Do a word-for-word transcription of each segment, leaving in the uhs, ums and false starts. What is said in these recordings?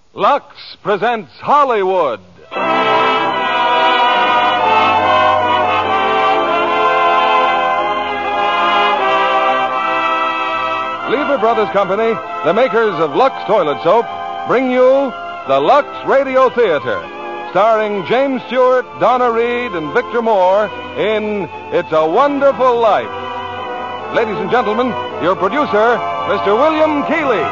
Lux presents Hollywood. Lever Brothers Company, the makers of Lux Toilet Soap, bring you the Lux Radio Theater, starring James Stewart, Donna Reed, and Victor Moore in It's a Wonderful Life. Ladies and gentlemen, your producer, Mister William Keighley.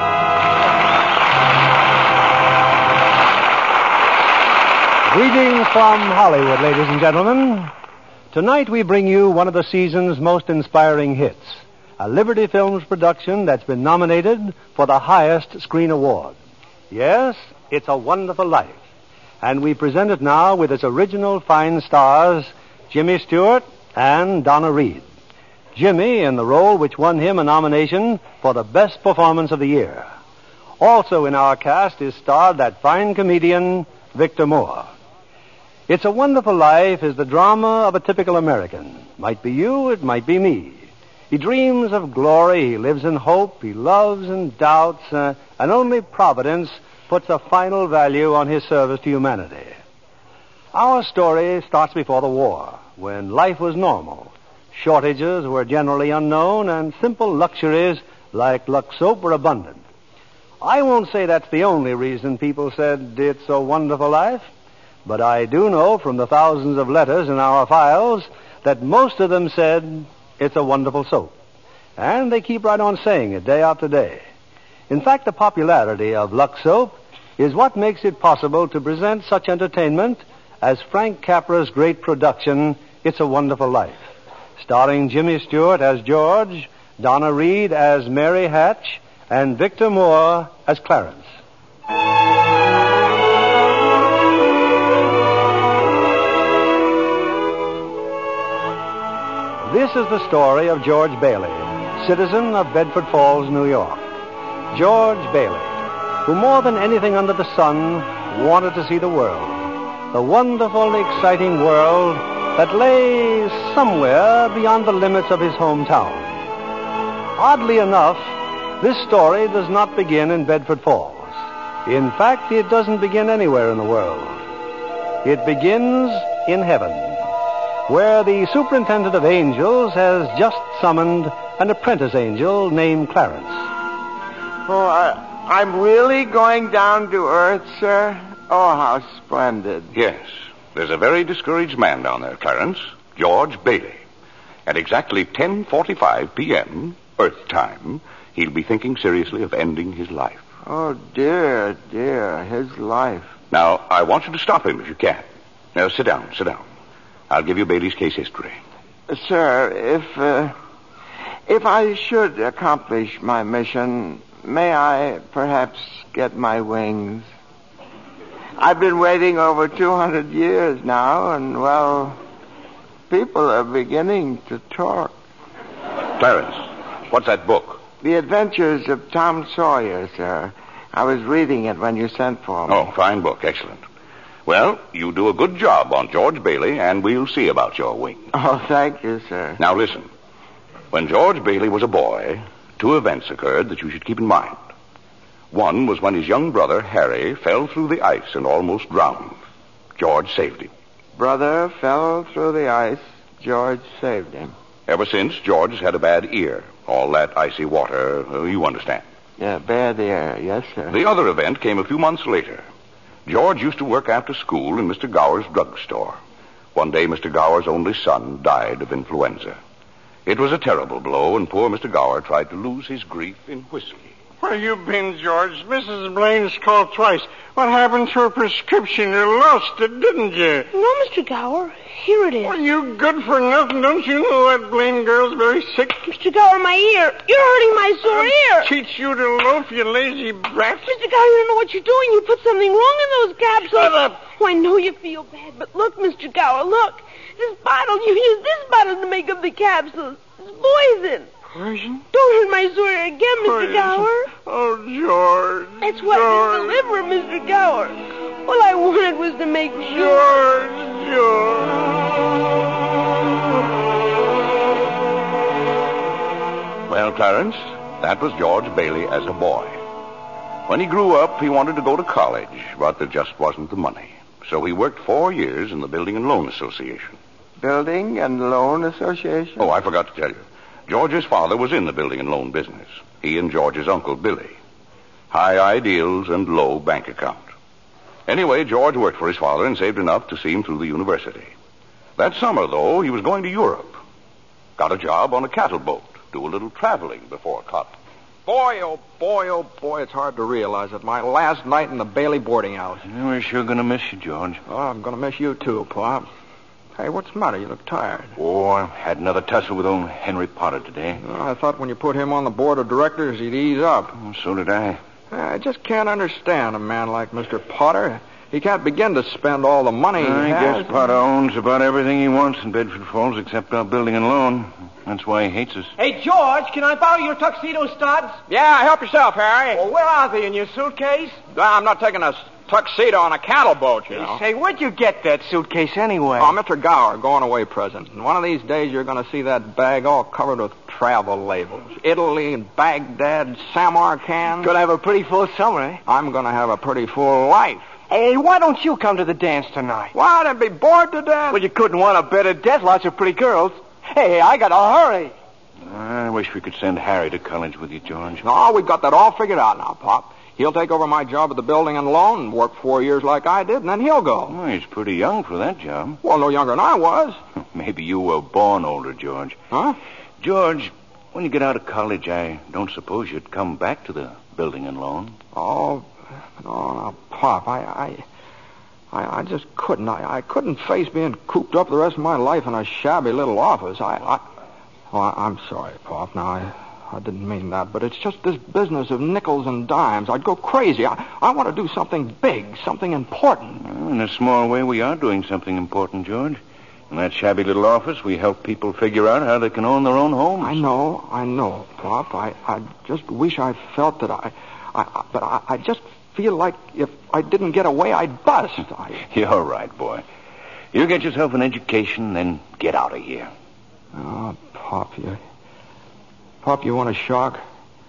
Greetings from Hollywood, ladies and gentlemen. Tonight we bring you one of the season's most inspiring hits, a Liberty Films production that's been nominated for the highest screen award. Yes, It's a Wonderful Life. And we present it now with its original fine stars, Jimmy Stewart and Donna Reed. Jimmy in the role which won him a nomination for the best performance of the year. Also in our cast is starred that fine comedian, Victor Moore. It's a Wonderful Life is the drama of a typical American. Might be you, it might be me. He dreams of glory, he lives in hope, he loves and doubts, uh, and only Providence puts a final value on his service to humanity. Our story starts before the war, when life was normal. Shortages were generally unknown, and simple luxuries like Lux soap were abundant. I won't say that's the only reason people said it's a wonderful life, but I do know from the thousands of letters in our files that most of them said it's a wonderful soap. And they keep right on saying it day after day. In fact, the popularity of Lux soap is what makes it possible to present such entertainment as Frank Capra's great production, It's a Wonderful Life, starring Jimmy Stewart as George, Donna Reed as Mary Hatch, and Victor Moore as Clarence. This is the story of George Bailey, citizen of Bedford Falls, New York. George Bailey, who more than anything under the sun wanted to see the world, the wonderful, exciting world that lay somewhere beyond the limits of his hometown. Oddly enough, this story does not begin in Bedford Falls. In fact, it doesn't begin anywhere in the world. It begins in heaven, where the superintendent of angels has just summoned an apprentice angel named Clarence. Oh, I, I'm really going down to earth, sir? Oh, how splendid. Yes. There's a very discouraged man down there, Clarence, George Bailey. At exactly ten forty-five p.m., Earth time, he'll be thinking seriously of ending his life. Oh, dear, dear, his life. Now, I want you to stop him if you can. Now, sit down, sit down. I'll give you Bailey's case history. Uh, sir, if, uh, if I should accomplish my mission, may I perhaps get my wings? I've been waiting over two hundred years now, and, well, people are beginning to talk. Clarence, what's that book? The Adventures of Tom Sawyer, sir. I was reading it when you sent for me. Oh, fine book, excellent. Well, you do a good job on George Bailey, and we'll see about your wings. Oh, thank you, sir. Now, listen. When George Bailey was a boy, two events occurred that you should keep in mind. One was when his young brother, Harry, fell through the ice and almost drowned. George saved him. Brother fell through the ice. George saved him. Ever since, George has had a bad ear. All that icy water, uh, you understand. Yeah, bad ear. Yes, sir. The other event came a few months later. George used to work after school in Mister Gower's drugstore. One day, Mister Gower's only son died of influenza. It was a terrible blow, and poor Mister Gower tried to lose his grief in whiskey. Where you been, George? Missus Blaine's called twice. What happened to her prescription? You lost it, didn't you? No, Mister Gower. Here it is. Well, you good for nothing. Don't you know that Blaine girl's very sick? Mister Gower, my ear. You're hurting my sore I'll ear. teach you to loaf, you lazy brat. Mister Gower, you don't know what you're doing. You put something wrong in those capsules. Shut up. Oh, I know you feel bad, but look, Mister Gower, look. This bottle, you used this bottle to make up the capsules. It's poison. Poison? Don't hurt my sore ear again, Mister Poison. Gower. Oh, George. That's why George. it's the liver, Mister Gower. All I wanted was to make sure. George, George. Well, Clarence, that was George Bailey as a boy. When he grew up, he wanted to go to college, but there just wasn't the money. So he worked four years in the Building and Loan Association. Building and Loan Association? Oh, I forgot to tell you. George's father was in the building and loan business. He and George's uncle, Billy. High ideals and low bank account. Anyway, George worked for his father and saved enough to see him through the university. That summer, though, he was going to Europe. Got a job on a cattle boat. Do a little traveling before college. Boy, oh boy, oh boy, it's hard to realize it. My last night in the Bailey boarding house. Yeah, we're sure going to miss you, George. Oh, I'm going to miss you, too, Pop. Hey, what's the matter? You look tired. Oh, I had another tussle with old Henry Potter today. Oh, I thought when you put him on the board of directors, he'd ease up. Oh, so did I. I just can't understand a man like Mister Potter. He can't begin to spend all the money he I has. guess Potter owns about everything he wants in Bedford Falls except our building and loan. That's why he hates us. Hey, George, can I borrow your tuxedo studs? Yeah, help yourself, Harry. Well, where are they? In your suitcase? I'm not taking a tuxedo on a cattle boat, you know. Say, where'd you get that suitcase anyway? Oh, Mister Gower, going away present. And one of these days you're going to see that bag all covered with travel labels. Italy and Baghdad, Samarkand. Gonna have a pretty full summer, eh? I'm going to have a pretty full life. Hey, why don't you come to the dance tonight? What? I'd be bored to death. Well, you couldn't want a better death. Lots of pretty girls. Hey, I got to hurry. I wish we could send Harry to college with you, George. No, we've got that all figured out now, Pop. He'll take over my job at the building and loan and work four years like I did, and then he'll go. Oh, he's pretty young for that job. Well, no younger than I was. Maybe you were born older, George. Huh? George, when you get out of college, I don't suppose you'd come back to the building and loan. Oh, no, no, Pop, I, I, I, I just couldn't. I, I couldn't face being cooped up the rest of my life in a shabby little office. I, I, oh, I I'm sorry, Pop. Now, I, I didn't mean that, but it's just this business of nickels and dimes. I'd go crazy. I, I want to do something big, something important. Well, in a small way, we are doing something important, George. In that shabby little office, we help people figure out how they can own their own homes. I know, I know, Pop. I, I just wish I felt that I, I, I but I, I just feel like if I didn't get away, I'd bust. I... You're right, boy. You get yourself an education, then get out of here. Oh, Pop, you... Pop, you want a shock?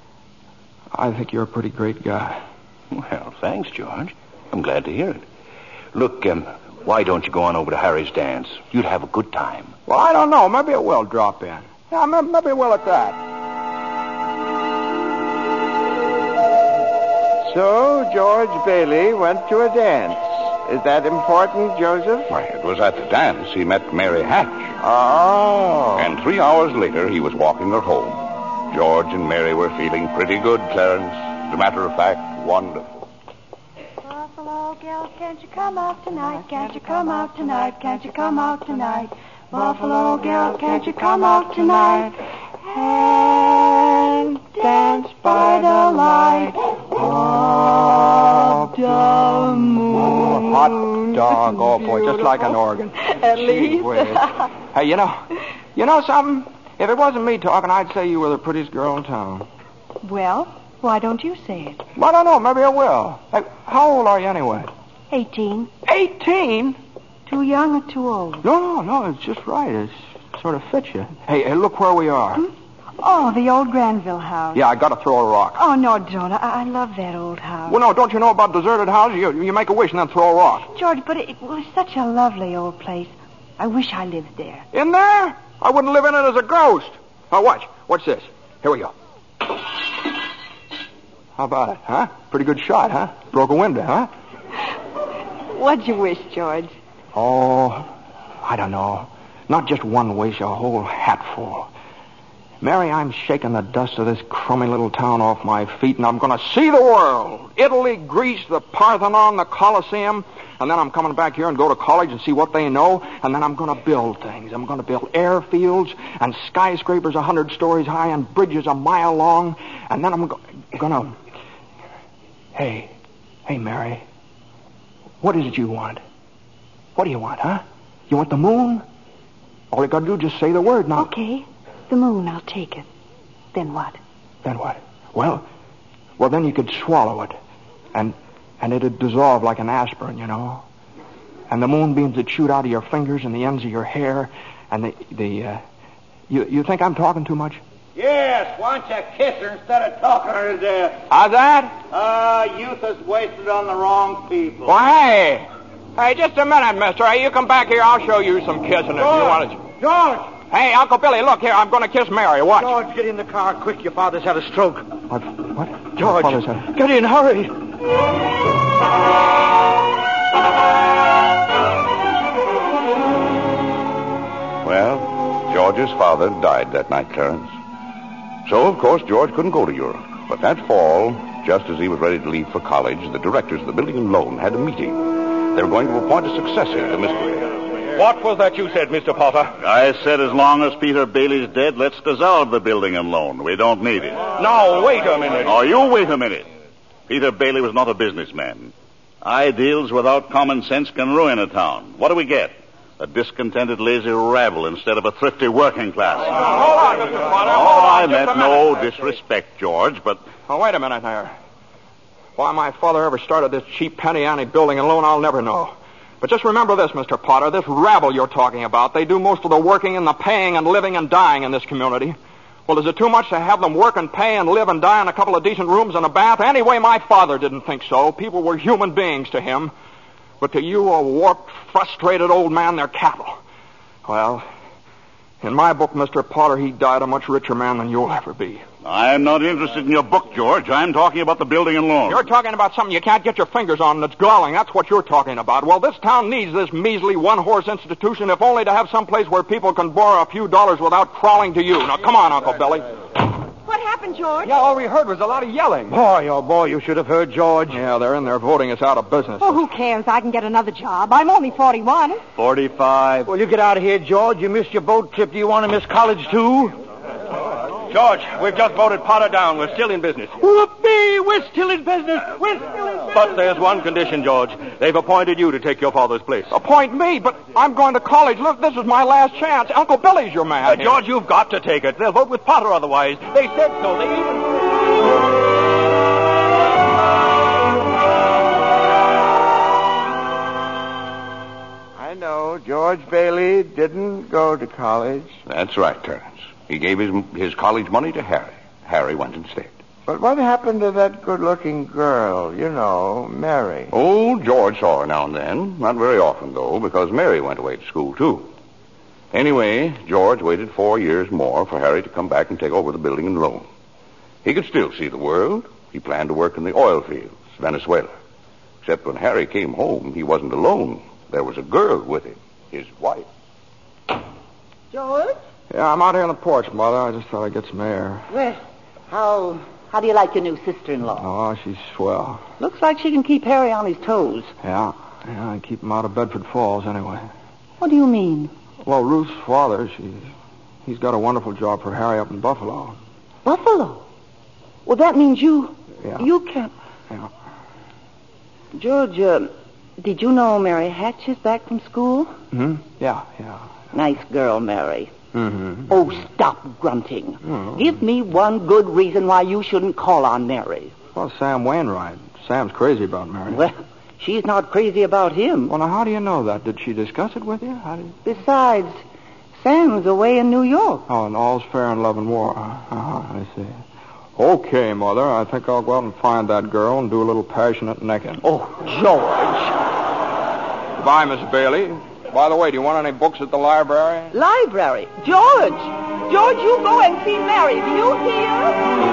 I think you're a pretty great guy. Well, thanks, George. I'm glad to hear it. Look, um, why don't you go on over to Harry's dance? You'd have a good time. Well, I don't know. Maybe it will drop in. Yeah, maybe it will at that. So, George Bailey went to a dance. Is that important, Joseph? Why, it was at the dance he met Mary Hatch. Oh. And three hours later, he was walking her home. George and Mary were feeling pretty good, Clarence. As a matter of fact, wonderful. Buffalo girl, can't you come out tonight? Can't you come out tonight? Can't you come out tonight? Buffalo girl, can't you come out tonight? And dance by the light of the moon. Hot dog, oh boy, just like an organ. At Gee least. whiz. Hey, you know, you know something? If it wasn't me talking, I'd say you were the prettiest girl in town. Well, why don't you say it? Well, I don't know. Maybe I will. Hey, how old are you anyway? Eighteen. Eighteen? Too young or too old? No, no, no. It's just right. It sort of fits you. Hey, hey, look where we are. Hmm? Oh, the old Granville house. Yeah, I got to throw a rock. Oh, no, don't. I, I love that old house. Well, no, don't you know about deserted houses? You, you make a wish and then throw a rock. George, but it, it was such a lovely old place. I wish I lived there. In there? I wouldn't live in it as a ghost. Now, watch. What's this? Here we go. How about it, huh? Pretty good shot, huh? Broke a window, huh? What'd you wish, George? Oh, I don't know. Not just one wish, a whole hatful. Mary, I'm shaking the dust of this crummy little town off my feet, and I'm going to see the world. Italy, Greece, the Parthenon, the Colosseum. And then I'm coming back here and go to college and see what they know. And then I'm going to build things. I'm going to build airfields and skyscrapers a hundred stories high and bridges a mile long. And then I'm go- going to... Hey, hey, Mary. What is it you want? What do you want, huh? You want the moon? All you got to do is just say the word now. Okay, the moon, I'll take it. Then what? Then what? Well, well, then you could swallow it. And... And it'd dissolve like an aspirin, you know. And the moonbeams would shoot out of your fingers and the ends of your hair. And the... the uh, you, you think I'm talking too much? Yes, why don't you kiss her instead of talking her to death? How's that? Uh, youth is wasted on the wrong people. Why, hey. Hey, just a minute, mister. Hey, you come back here. I'll show you some kissing if you want to. George! Hey, Uncle Billy, look here. I'm going to kiss Mary. Watch. George, get in the car quick. Your father's had a stroke. What? What? George, Father's had... get in, hurry. Well, George's father died that night, Clarence. So, of course, George couldn't go to Europe. But that fall, just as he was ready to leave for college, the directors of the building and loan had a meeting. They were going to appoint a successor to Mister What was that you said, Mister Potter? I said as long as Peter Bailey's dead, let's dissolve the building and loan. We don't need it. Now, wait a minute. Oh, you wait a minute. Peter Bailey was not a businessman. Ideals without common sense can ruin a town. What do we get? A discontented, lazy rabble instead of a thrifty working class. Hold on, Mister Potter. Oh, Hold on, I just meant a minute. no disrespect, George, but... Oh, wait a minute there. Why my father ever started this cheap penny ante building and loan, I'll never know. But just remember this, Mister Potter, this rabble you're talking about, they do most of the working and the paying and living and dying in this community. Well, is it too much to have them work and pay and live and die in a couple of decent rooms and a bath? Anyway, my father didn't think so. People were human beings to him. But to you, a warped, frustrated old man, they're cattle. Well, in my book, Mister Potter, he died a much richer man than you'll ever be. I'm not interested in your book, George. I'm talking about the building and loan. You're talking about something you can't get your fingers on that's galling. That's what you're talking about. Well, this town needs this measly one-horse institution, if only to have some place where people can borrow a few dollars without crawling to you. Now, come on, Uncle Billy. What happened, George? Yeah, all we heard was a lot of yelling. Boy, oh boy, you should have heard George. Yeah, they're in there voting us out of business. Oh, who cares? I can get another job. I'm only forty-one. Forty-five. Well, you get out of here, George. You missed your boat trip. Do you want to miss college, too? George, we've just voted Potter down. We're still in business. Whoopee! We're still in business. We're still in business. But there's one condition, George. They've appointed you to take your father's place. Appoint me, but I'm going to college. Look, this is my last chance. Uncle Billy's your man. Uh, George, you've got to take it. They'll vote with Potter otherwise. They said so. They even... I know George Bailey didn't go to college. That's right, Clarence. He gave his, his college money to Harry. Harry went instead. But what happened to that good-looking girl, you know, Mary? Oh, George saw her now and then. Not very often, though, because Mary went away to school, too. Anyway, George waited four years more for Harry to come back and take over the building and loan. He could still see the world. He planned to work in the oil fields, Venezuela. Except when Harry came home, he wasn't alone. There was a girl with him, his wife. George? Yeah, I'm out here on the porch, Mother. I just thought I'd get some air. Well, how how do you like your new sister-in-law? Oh, she's swell. Looks like she can keep Harry on his toes. Yeah, yeah, I keep him out of Bedford Falls anyway. What do you mean? Well, Ruth's father, she's, he's got a wonderful job for Harry up in Buffalo. Buffalo? Well, that means you... Yeah. You can't... Yeah. George, uh, did you know Mary Hatch is back from school? Hmm? Yeah, yeah. Nice girl, Mary. Mm-hmm. Oh, stop grunting. Mm-hmm. Give me one good reason why you shouldn't call on Mary. Well, Sam Wainwright. Sam's crazy about Mary. Well, she's not crazy about him. Well, now, how do you know that? Did she discuss it with you? How do you... Besides, Sam's away in New York. Oh, and all's fair in love and war. Uh-huh, I see. Okay, Mother, I think I'll go out and find that girl and do a little passionate necking. Oh, George. Goodbye, Miss Bailey. By the way, do you want any books at the library? Library? George! George, you go and see Mary. Do you hear?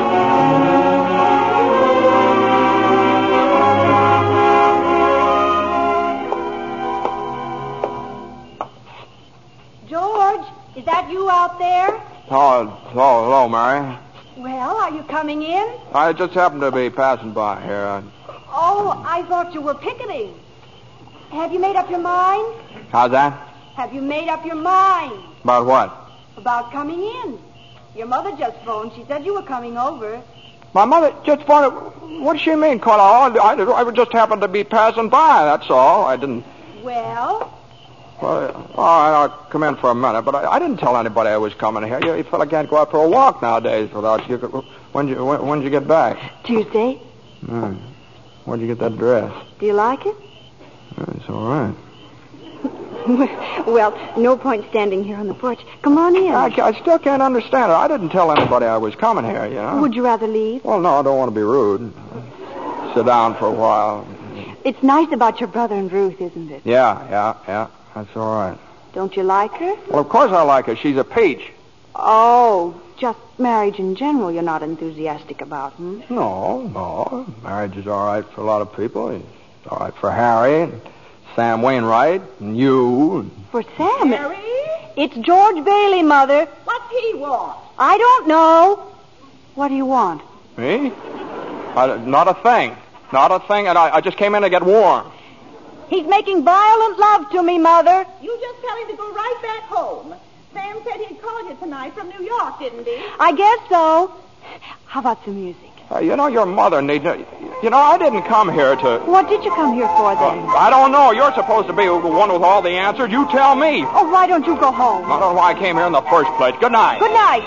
George, is that you out there? Oh, oh, hello, Mary. Well, are you coming in? I just happened to be passing by here. I... Oh, I thought you were picketing. Have you made up your mind? How's that? Have you made up your mind About what? about coming in? Your mother just phoned. She said you were coming over. My mother just phoned. What does she mean, Carla? I, I, I just happened to be passing by, that's all. I didn't... Well, Well, all right, I'll come in for a minute, but I, I didn't tell anybody I was coming here. You, you fella can't go out for a walk nowadays without you. When'd you, when, when'd you get back? Tuesday. Hmm. Where'd you get that dress? Do you like it? It's all right. Well, no point standing here on the porch. Come on in. I, I still can't understand it. I didn't tell anybody I was coming here, you know. Would you rather leave? Well, no, I don't want to be rude. Sit down for a while. It's nice about your brother and Ruth, isn't it? Yeah, yeah, yeah. That's all right. Don't you like her? Well, of course I like her. She's a peach. Oh, just marriage in general you're not enthusiastic about, hmm? No, no. Marriage is all right for a lot of people. It's all right for Harry, and Sam Wainwright, and you. And... For Sam? Harry? It's George Bailey, Mother. What's he want? I don't know. What do you want? Me? I, not a thing. Not a thing, and I, I just came in to get warm. He's making violent love to me, Mother. You just tell him to go right back home. Sam said he'd called you tonight from New York, didn't he? I guess so. How about some music? Uh, you know, your mother needs... You know, I didn't come here to... What did you come here for, then? Uh, I don't know. You're supposed to be the one with all the answers. You tell me. Oh, why don't you go home? I don't know why I came here in the first place. Good night. Good night.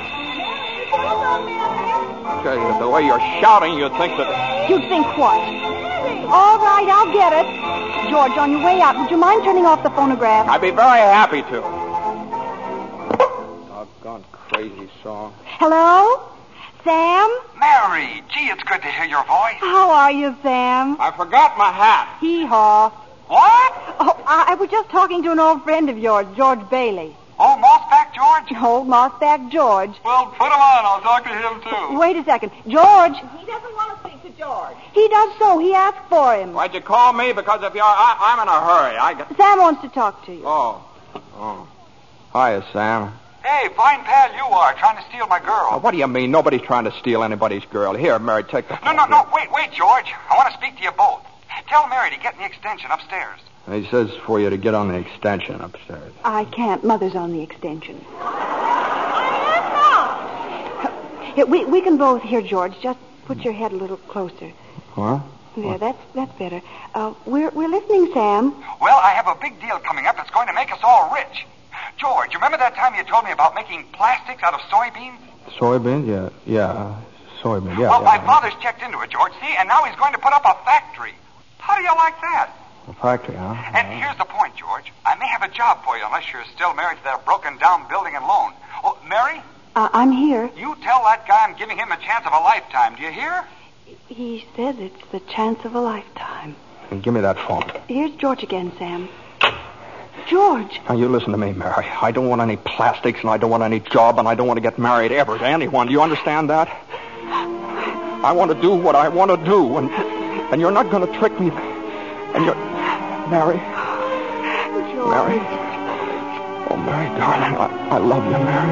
Okay, the way you're shouting, you'd think that... You'd think what? All right, I'll get it. George, on your way out, would you mind turning off the phonograph? I'd be very happy to. Doggone crazy song. Hello? Sam? Mary, gee, it's good to hear your voice. How are you, Sam? I forgot my hat. Hee-haw. What? Oh, I, I was just talking to an old friend of yours, George Bailey. Oh, Mossback George? Old Mossback George. Well, put him on. I'll talk to him, too. Wait a second. George. He doesn't want to speak to George. He does so. He asked for him. Why'd you call me? Because if you're... I, I'm in a hurry. I got... Sam wants to talk to you. Oh. Oh. Hiya, Sam. Hey, fine pal you are, trying to steal my girl. Uh, what do you mean? Nobody's trying to steal anybody's girl. Here, Mary, take the... No, no, no. Wait, wait, George. I want to speak to you both. Tell Mary to get in the extension upstairs. He says for you to get on the extension upstairs. I can't. Mother's on the extension. I am not. Here, we, we can both hear, George. Just put your head a little closer. What? There, that's that's better. Uh, we're we're listening, Sam. Well, I have a big deal coming up that's going to make us all rich. George, you remember that time you told me about making plastics out of soybeans? Soybeans? Yeah, yeah. Soybeans, yeah. Well, yeah, my yeah. father's checked into it, George, see? And now he's going to put up a factory. How do you like that? A factory, huh? And here's the point, George. I may have a job for you unless you're still married to that broken-down building and loan. Oh, Mary? Uh, I'm here. You tell that guy I'm giving him a chance of a lifetime. Do you hear? He says it's the chance of a lifetime. And give me that phone. Here's George again, Sam. George. Now, you listen to me, Mary. I don't want any plastics, and I don't want any job, and I don't want to get married ever to anyone. Do you understand that? I want to do what I want to do, and and you're not going to trick me. And you're... Mary. George. Mary. Oh, Mary, darling, I, I love you, Mary.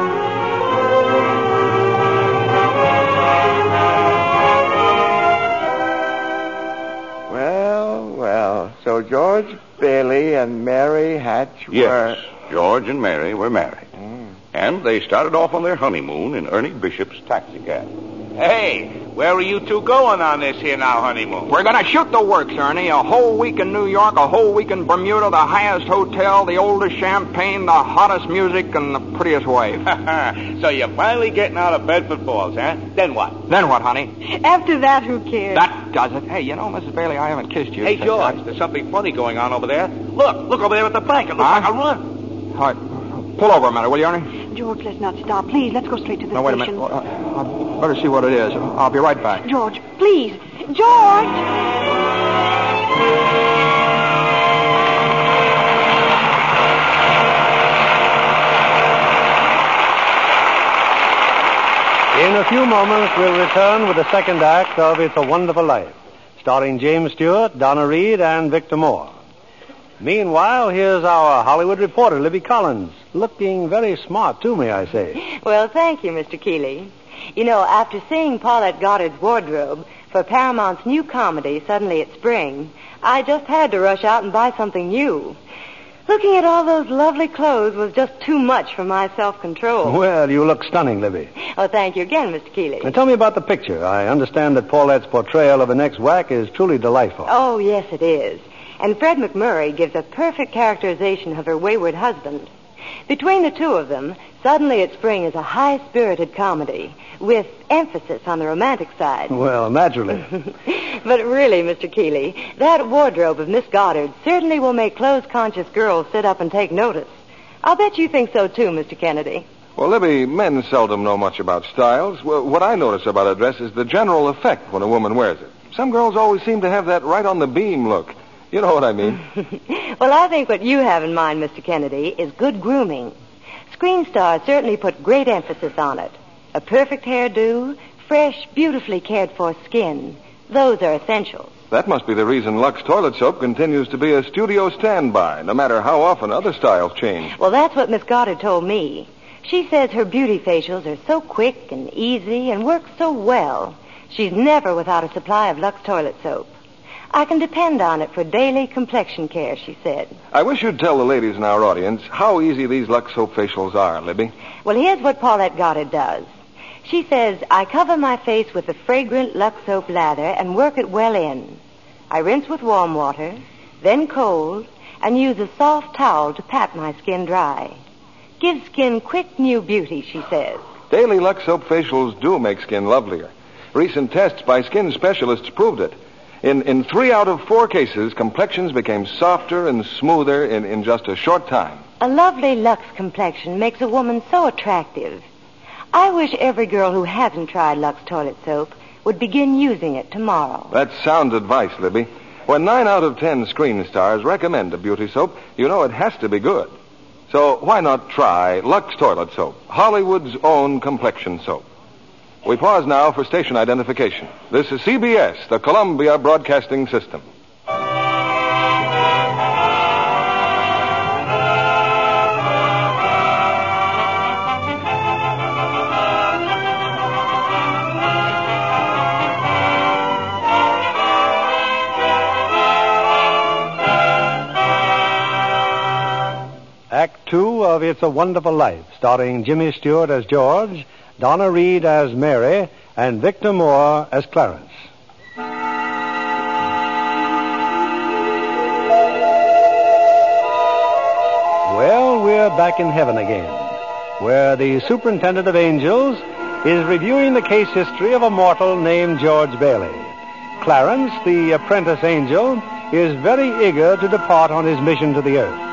Well, well. So George Bailey and Mary Hatch were... Yes, George and Mary were married. Mm. And they started off on their honeymoon in Ernie Bishop's taxicab. Hey, where are you two going on this here now honeymoon? We're going to shoot the works, Ernie. A whole week in New York, a whole week in Bermuda, the highest hotel, the oldest champagne, the hottest music, and the prettiest wife. So you're finally getting out of Bedford Falls, huh? Then what? Then what, honey? After that, who cares? That does it. Hey, you know, Missus Bailey, I haven't kissed you. Hey, George, there's something funny going on over there. Look, look over there at the bank. It looks Huh? like a run. All right. Pull over a minute, will you, Ernie? George, let's not stop. Please, let's go straight to the No, wait a station. minute. Uh, I better see what it is. I'll be right back. George, please. George! In a few moments, we'll return with the second act of It's a Wonderful Life, starring James Stewart, Donna Reed, and Victor Moore. Meanwhile, here's our Hollywood reporter, Libby Collins, looking very smart, too, may I say. Well, thank you, Mister Keeley. You know, after seeing Paulette Goddard's wardrobe for Paramount's new comedy, Suddenly It's Spring, I just had to rush out and buy something new. Looking at all those lovely clothes was just too much for my self-control. Well, you look stunning, Libby. Oh, thank you again, Mister Keeley. And tell me about the picture. I understand that Paulette's portrayal of an ex-whack is truly delightful. Oh, yes, it is. And Fred McMurray gives a perfect characterization of her wayward husband. Between the two of them, Suddenly at Spring is a high-spirited comedy with emphasis on the romantic side. Well, naturally. But really, Mister Keeley, that wardrobe of Miss Goddard certainly will make clothes-conscious girls sit up and take notice. I'll bet you think so, too, Mister Kennedy. Well, Libby, men seldom know much about styles. Well, what I notice about a dress is the general effect when a woman wears it. Some girls always seem to have that right-on-the-beam look. You know what I mean. Well, I think what you have in mind, Mister Kennedy, is good grooming. Screen stars certainly put great emphasis on it. A perfect hairdo, fresh, beautifully cared-for skin. Those are essentials. That must be the reason Lux Toilet Soap continues to be a studio standby, no matter how often other styles change. Well, that's what Miss Goddard told me. She says her beauty facials are so quick and easy and work so well. She's never without a supply of Lux Toilet Soap. I can depend on it for daily complexion care, she said. I wish you'd tell the ladies in our audience how easy these Lux Soap facials are, Libby. Well, here's what Paulette Goddard does. She says, I cover my face with the fragrant Lux Soap lather and work it well in. I rinse with warm water, then cold, and use a soft towel to pat my skin dry. Gives skin quick new beauty, she says. Daily Lux Soap facials do make skin lovelier. Recent tests by skin specialists proved it. In in three out of four cases, complexions became softer and smoother in, in just a short time. A lovely Lux complexion makes a woman so attractive. I wish every girl who hasn't tried Lux Toilet Soap would begin using it tomorrow. That's sound advice, Libby. When nine out of ten screen stars recommend a beauty soap, you know it has to be good. So why not try Lux Toilet Soap, Hollywood's own complexion soap? We pause now for station identification. This is C B S, the Columbia Broadcasting System. Act two of It's a Wonderful Life, starring Jimmy Stewart as George, Donna Reed as Mary, and Victor Moore as Clarence. Well, we're back in heaven again, where the superintendent of angels is reviewing the case history of a mortal named George Bailey. Clarence, the apprentice angel, is very eager to depart on his mission to the earth.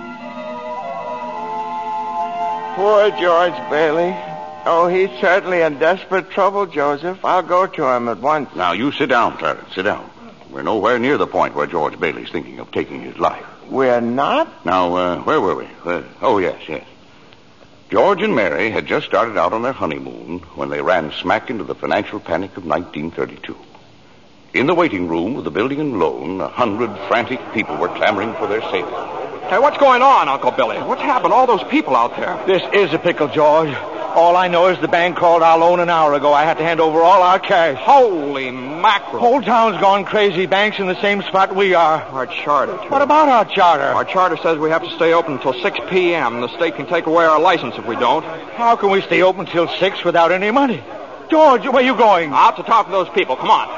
Poor George Bailey. Oh, he's certainly in desperate trouble, Joseph. I'll go to him at once. Now, you sit down, Clarence. Sit down. We're nowhere near the point where George Bailey's thinking of taking his life. We're not? Now, uh, where were we? Where... Oh, yes, yes. George and Mary had just started out on their honeymoon when they ran smack into the financial panic of nineteen thirty-two. In the waiting room of the building and loan, a hundred frantic people were clamoring for their safety. Hey, what's going on, Uncle Billy? What's happened to all those people out there? This is a pickle, George. All I know is the bank called our loan an hour ago. I had to hand over all our cash. Holy mackerel. Whole town's gone crazy. Bank's in the same spot we are. Our charter, too. What about our charter? Our charter says we have to stay open until six p.m. The state can take away our license if we don't. How can we stay open till six without any money? George, where are you going? Out to talk to those people. Come on.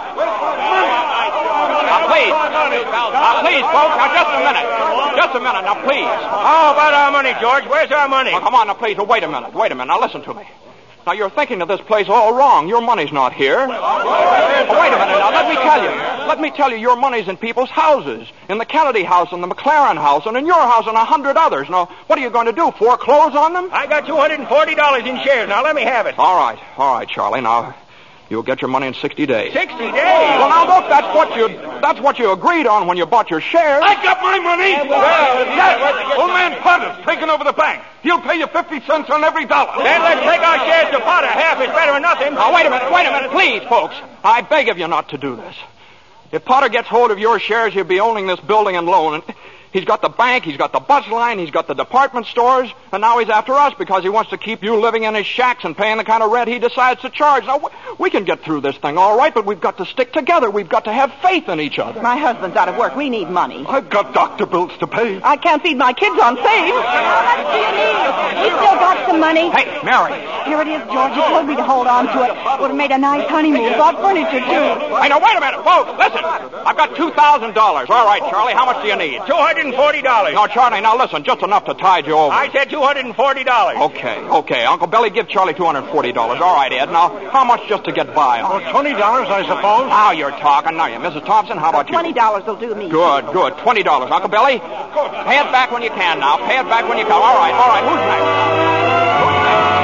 Now, please. Now, please, folks. Now, just a minute. Just a minute. Now, please. How about our money, George? Where's our money? Well, come on, now, please. Well, wait a minute. Wait a minute. Now, listen to me. Now, you're thinking of this place all wrong. Your money's not here. Oh, wait a minute. Now, let me tell you. Let me tell you, your money's in people's houses. In the Kennedy house, and the McLaren house, and in your house, and a hundred others. Now, what are you going to do? Foreclose on them? I got two hundred forty dollars in shares. Now, let me have it. All right. All right, Charlie. Now... You'll get your money in sixty days. Sixty days? Well, now, look, that's what you that's what you agreed on when you bought your shares. I got my money! Well, yes, old man Potter's taking over the bank. He'll pay you fifty cents on every dollar. Then let's take our shares to Potter. Half is better than nothing. Now, wait a minute, wait a minute, please, folks. I beg of you not to do this. If Potter gets hold of your shares, he'll be owning this building and loan. And he's got the bank, he's got the bus line, he's got the department stores, and now he's after us because he wants to keep you living in his shacks and paying the kind of rent he decides to charge. Now, we can get through this thing all right, but we've got to stick together. We've got to have faith in each other. My husband's out of work. We need money. I've got doctor bills to pay. I can't feed my kids on save. How much do you need? You still got some money? Hey, Mary. Here it is, George. You told me to hold on to it. Would have made a nice honeymoon. Bought furniture, too. Hey, now, wait a minute, folks. Listen. I've got two thousand dollars. All right, Charlie, how much do you need? two hundred hundred forty dollars. No, Charlie, now listen, just enough to tide you over. I said two hundred forty dollars. Okay, okay. Uncle Billy, give Charlie two hundred forty dollars. All right, Ed. Now, how much just to get by on? Well, twenty dollars, I suppose. Now you're talking. Now you, Missus Thompson, how about you? Twenty dollars will do me. Good, good. Twenty dollars. Uncle Billy, pay it back when you can now. Pay it back when you can. All right, all right. Who's next? Who's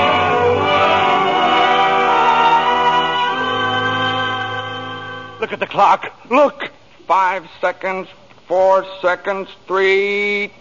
next? Look at the clock. Look. Five seconds, four seconds, three,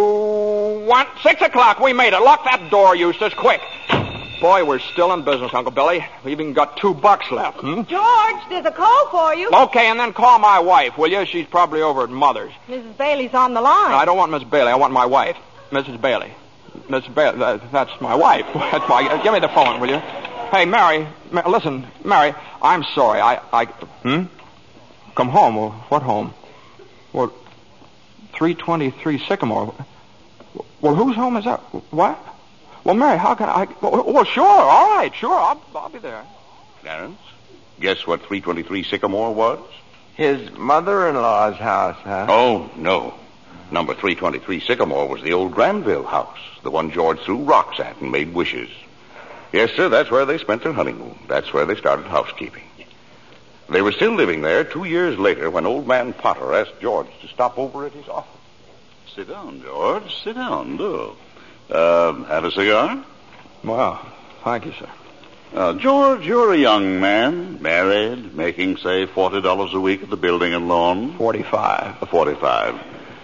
two, one. Six o'clock. We made it. Lock that door, Eustace, quick. Boy, we're still in business, Uncle Billy. We've even got two bucks left. Hmm? George, there's a call for you. Okay, and then call my wife, will you? She's probably over at Mother's. Missus Bailey's on the line. No, I don't want Miss Bailey. I want my wife, Missus Bailey. Missus Bailey, that, that's my wife. That's my. Uh, give me the phone, will you? Hey, Mary. Ma- listen, Mary. I'm sorry. I. I. Hmm. Come home. Well, what home? Well, three twenty-three Sycamore. Well, whose home is that? What? Well, Mary, how can I... Well, well sure, all right, sure, I'll, I'll be there. Clarence, guess what three twenty-three Sycamore was? His mother-in-law's house, huh? Oh, no. Number three twenty-three Sycamore was the old Granville house, the one George threw rocks at and made wishes. Yes, sir, that's where they spent their honeymoon. That's where they started housekeeping. They were still living there two years later when old man Potter asked George to stop over at his office. Sit down, George. Sit down, do. Uh, have a cigar? Well, thank you, sir. Uh, George, you're a young man, married, making, say, forty dollars a week at the building and loan. Forty-five. Uh, Forty-five.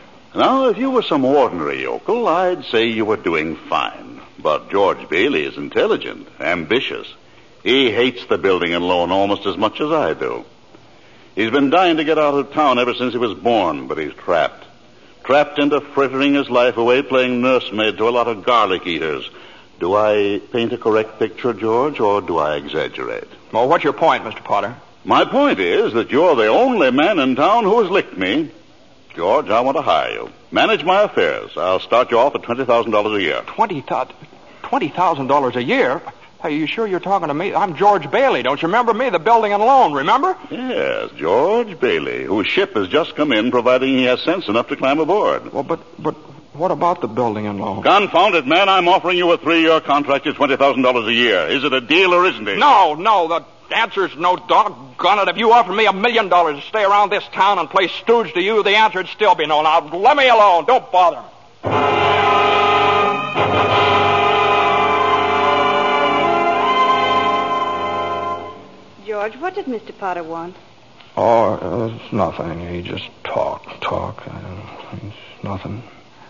Now, if you were some ordinary yokel, I'd say you were doing fine. But George Bailey is intelligent, ambitious. He hates the building and loan almost as much as I do. He's been dying to get out of town ever since he was born, but he's trapped. Trapped into frittering his life away playing nursemaid to a lot of garlic eaters. Do I paint a correct picture, George, or do I exaggerate? Well, what's your point, Mister Potter? My point is that you're the only man in town who has licked me. George, I want to hire you. Manage my affairs. I'll start you off at twenty thousand dollars a year. Twenty thousand twenty thousand dollars a year? Are you sure you're talking to me? I'm George Bailey. Don't you remember me? The building and loan, remember? Yes, George Bailey, whose ship has just come in, providing he has sense enough to climb aboard. Well, but but what about the building and loan? Confound it, man. I'm offering you a three-year contract at twenty thousand dollars a year. Is it a deal or isn't it? No, no. The answer's no. Doggone it. If you offered me a million dollars to stay around this town and play stooge to you, the answer'd still be no. Now, let me alone. Don't bother me. George, what did Mister Potter want? Oh, uh, it's nothing. He just talk, talk. I don't know. It's nothing.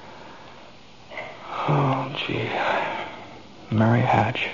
Oh, gee. Mary Hatch.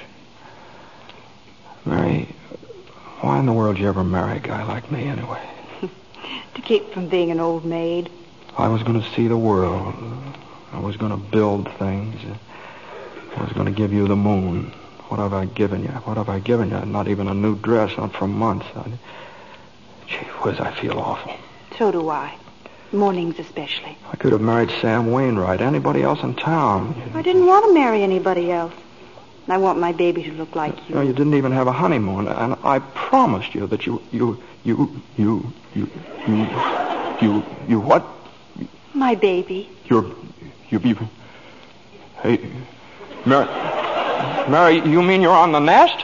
Mary, why in the world did you ever marry a guy like me anyway? To keep from being an old maid. I was going to see the world. I was going to build things. I was going to give you the moon. What have I given you? What have I given you? Not even a new dress, not for months. I... Gee whiz, I feel awful. So do I. Mornings especially. I could have married Sam Wainwright, anybody else in town. I didn't want to marry anybody else. I want my baby to look like you. You know, you didn't even have a honeymoon, and I promised you that you, you, you, you, you, you, you, you what? My baby. You're, you be... Hey, Mary... Mary, you mean you're on the nest?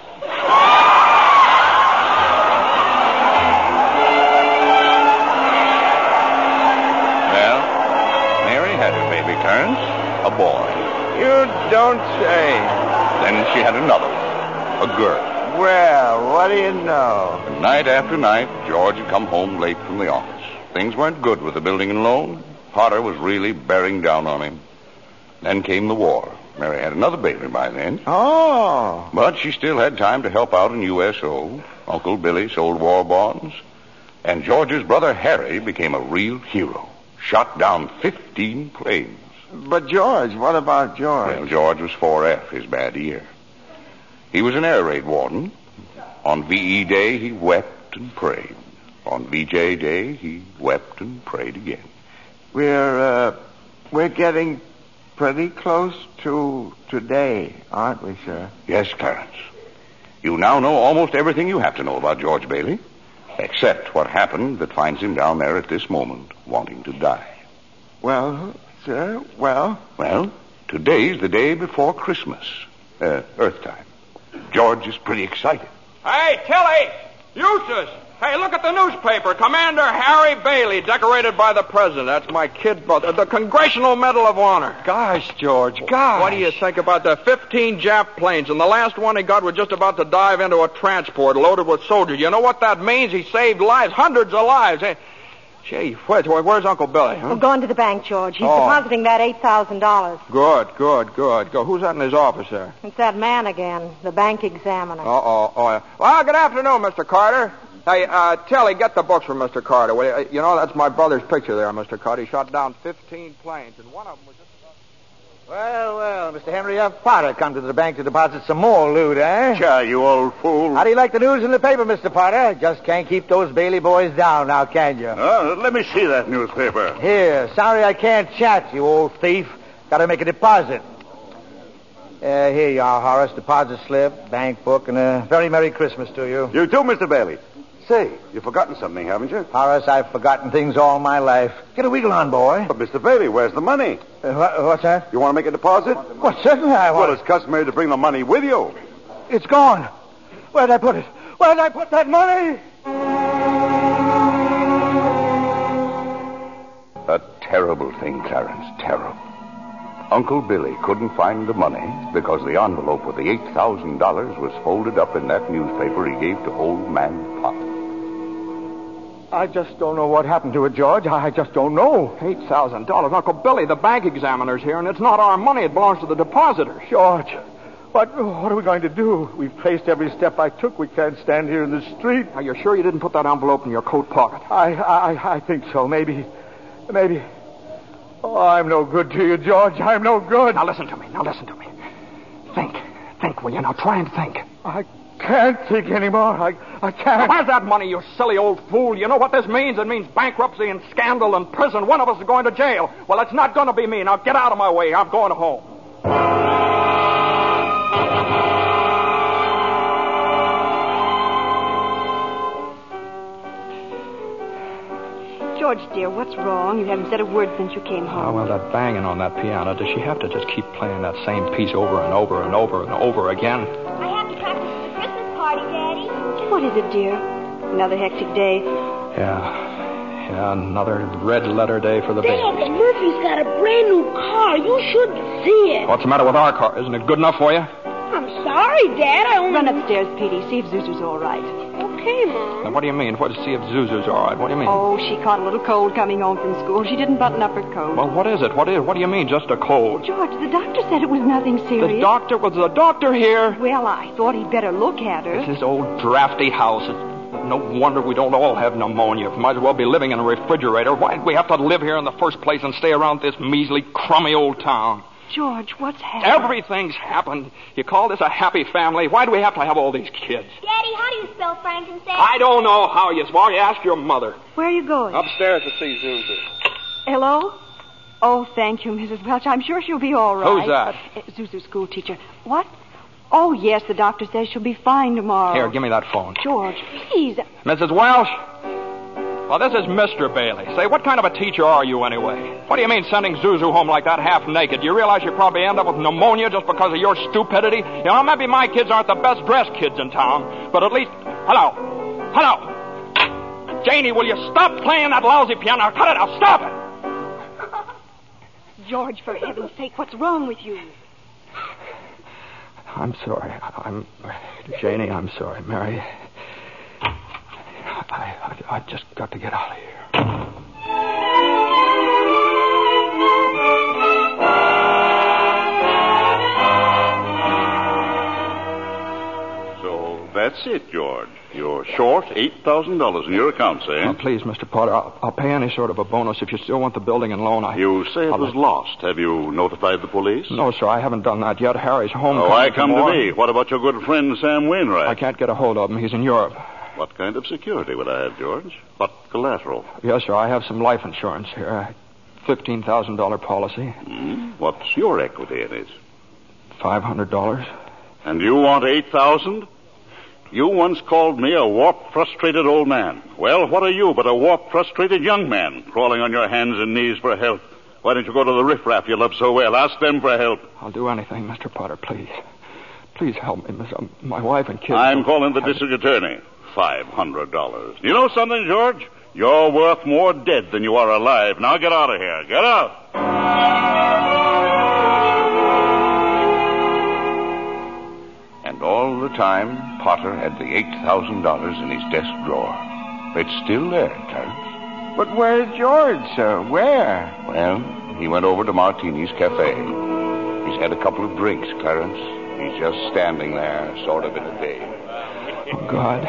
Well, Mary had her baby, Clarence. A boy. You don't say. Then she had another one. A girl. Well, what do you know? Night after night, George had come home late from the office. Things weren't good with the building and loan. Potter was really bearing down on him. Then came the war. Mary had another baby by then. Oh. But she still had time to help out in U S O. Uncle Billy sold war bonds. And George's brother Harry became a real hero. Shot down fifteen planes. But George, what about George? Well, George was four F, his bad ear. He was an air raid warden. On V E Day, he wept and prayed. On V J Day, he wept and prayed again. We're, uh, we're getting pretty close to today, aren't we, sir? Yes, Clarence. You now know almost everything you have to know about George Bailey, except what happened that finds him down there at this moment, wanting to die. Well, sir, well? Well, today's the day before Christmas. Uh, Earth time. George is pretty excited. Hey, Tilly! Eustace! Hey, look at the newspaper. Commander Harry Bailey, decorated by the president. That's my kid brother. The Congressional Medal of Honor. Gosh, George, gosh. What do you think about the fifteen Jap planes? And the last one he got was just about to dive into a transport loaded with soldiers. You know what that means? He saved lives, hundreds of lives. Hey, gee, where's, where's Uncle Billy? Huh? We're going to the bank, George. He's Oh. depositing that eight thousand dollars. Good, good, good, good. Who's that in his office there? It's that man again, the bank examiner. Uh-oh. Oh, yeah. Well, good afternoon, Mister Carter. Hey, uh, Tilly, get the books from Mister Carter. Will you? You know, that's my brother's picture there, Mister Carter. He shot down fifteen planes, and one of them was just about... Well, well, Mister Henry F. Potter come to the bank to deposit some more loot, eh? Sure, you old fool. How do you like the news in the paper, Mister Potter? Just can't keep those Bailey boys down now, can you? Uh, let me see that newspaper. Here, sorry I can't chat, you old thief. Got to make a deposit. Uh, here you are, Horace. Deposit slip, bank book, and a very Merry Christmas to you. You too, Mister Bailey. Say, you've forgotten something, haven't you? Horace, I've forgotten things all my life. Get a wiggle on, boy. But, Mister Bailey, where's the money? Uh, what, what's that? You want to make a deposit? Well, certainly I want. Well, it's customary to bring the money with you. It's gone. Where'd I put it? Where'd I put that money? A terrible thing, Clarence, terrible. Uncle Billy couldn't find the money because the envelope with the eight thousand dollars was folded up in that newspaper he gave to old man Pop. I just don't know what happened to it, George. I just don't know. eight thousand dollars. Uncle Billy, the bank examiner's here, and it's not our money. It belongs to the depositors. George, what, what are we going to do? We've traced every step I took. We can't stand here in the street. Are you sure you didn't put that envelope in your coat pocket? I, I, I think so. Maybe, maybe. Oh, I'm no good to you, George. I'm no good. Now listen to me. Now listen to me. Think. Think, will you? Now try and think. I can't think anymore. I, I can't. Where's that money, you silly old fool? You know what this means? It means bankruptcy and scandal and prison. One of us is going to jail. Well, it's not going to be me. Now get out of my way. I'm going home. George, dear, what's wrong? You haven't said a word since you came home. Oh, well, that banging on that piano, does she have to just keep playing that same piece over and over and over and over again? I have to practice for the Christmas party, Daddy. What is it, dear? Another hectic day? Yeah. Yeah, another red letter day for the Dad, baby. Murphy's got a brand new car. You should see it. What's the matter with our car? Isn't it good enough for you? I'm sorry, Dad. I only... Run upstairs, Petey. See if Zuzu's all right. Okay, Mom. Now, what do you mean? What to see if Zuzu's all right? What do you mean? Oh, she caught a little cold coming home from school. She didn't button up her coat. Well, what is it? What is? What do you mean, just a cold? George, the doctor said it was nothing serious. The doctor? Was the doctor here? Well, I thought he'd better look at her. It's this old drafty house. It's no wonder we don't all have pneumonia. Might as well be living in a refrigerator. Why'd we have to live here in the first place and stay around this measly, crummy old town? George, what's happened? Everything's happened. You call this a happy family? Why do we have to have all these kids? Daddy, how do you spell frankincense? I don't know how you spell. You ask your mother. Where are you going? Upstairs to see Zuzu. Hello? Oh, thank you, Missus Welch. I'm sure she'll be all right. Who's that? Uh, Zuzu's school teacher. What? Oh, yes, the doctor says she'll be fine tomorrow. Here, give me that phone. George, please. Missus Welsh? Well, this is Mister Bailey. Say, what kind of a teacher are you anyway? What do you mean sending Zuzu home like that half naked? Do you realize you probably end up with pneumonia just because of your stupidity? You know, maybe my kids aren't the best dressed kids in town, but at least... Hello. Hello. Janie, will you stop playing that lousy piano? Cut it out. Stop it. George, for heaven's sake, what's wrong with you? I'm sorry. I'm... Janie, I'm sorry. Mary... I, I, I just got to get out of here. So that's it, George. You're short eight thousand dollars in your accounts, eh? Oh, please, Mister Potter, I'll, I'll pay any sort of a bonus if you still want the building and loan. I, you say it I'll was let... lost. Have you notified the police? No, sir, I haven't done that yet. Harry's home. Oh, I come to me. What about your good friend Sam Wainwright? I can't get a hold of him. He's in Europe. What kind of security would I have, George? What collateral? Yes, sir, I have some life insurance here. fifteen thousand dollars policy. Hmm? What's your equity in it? five hundred dollars. And you want eight thousand dollars? You once called me a warped, frustrated old man. Well, what are you but a warped, frustrated young man crawling on your hands and knees for help? Why don't you go to the riffraff you love so well? Ask them for help. I'll do anything, Mister Potter, please. Please help me, Miss. Um, my wife and kids. I'm calling the district attorney. Five hundred dollars. You know something, George? You're worth more dead than you are alive. Now get out of here. Get out. And all the time, Potter had the eight thousand dollars in his desk drawer. It's still there, Clarence. But where's George, sir? Where? Well, he went over to Martini's Cafe. He's had a couple of drinks, Clarence. He's just standing there, sort of in a daze. Oh, God.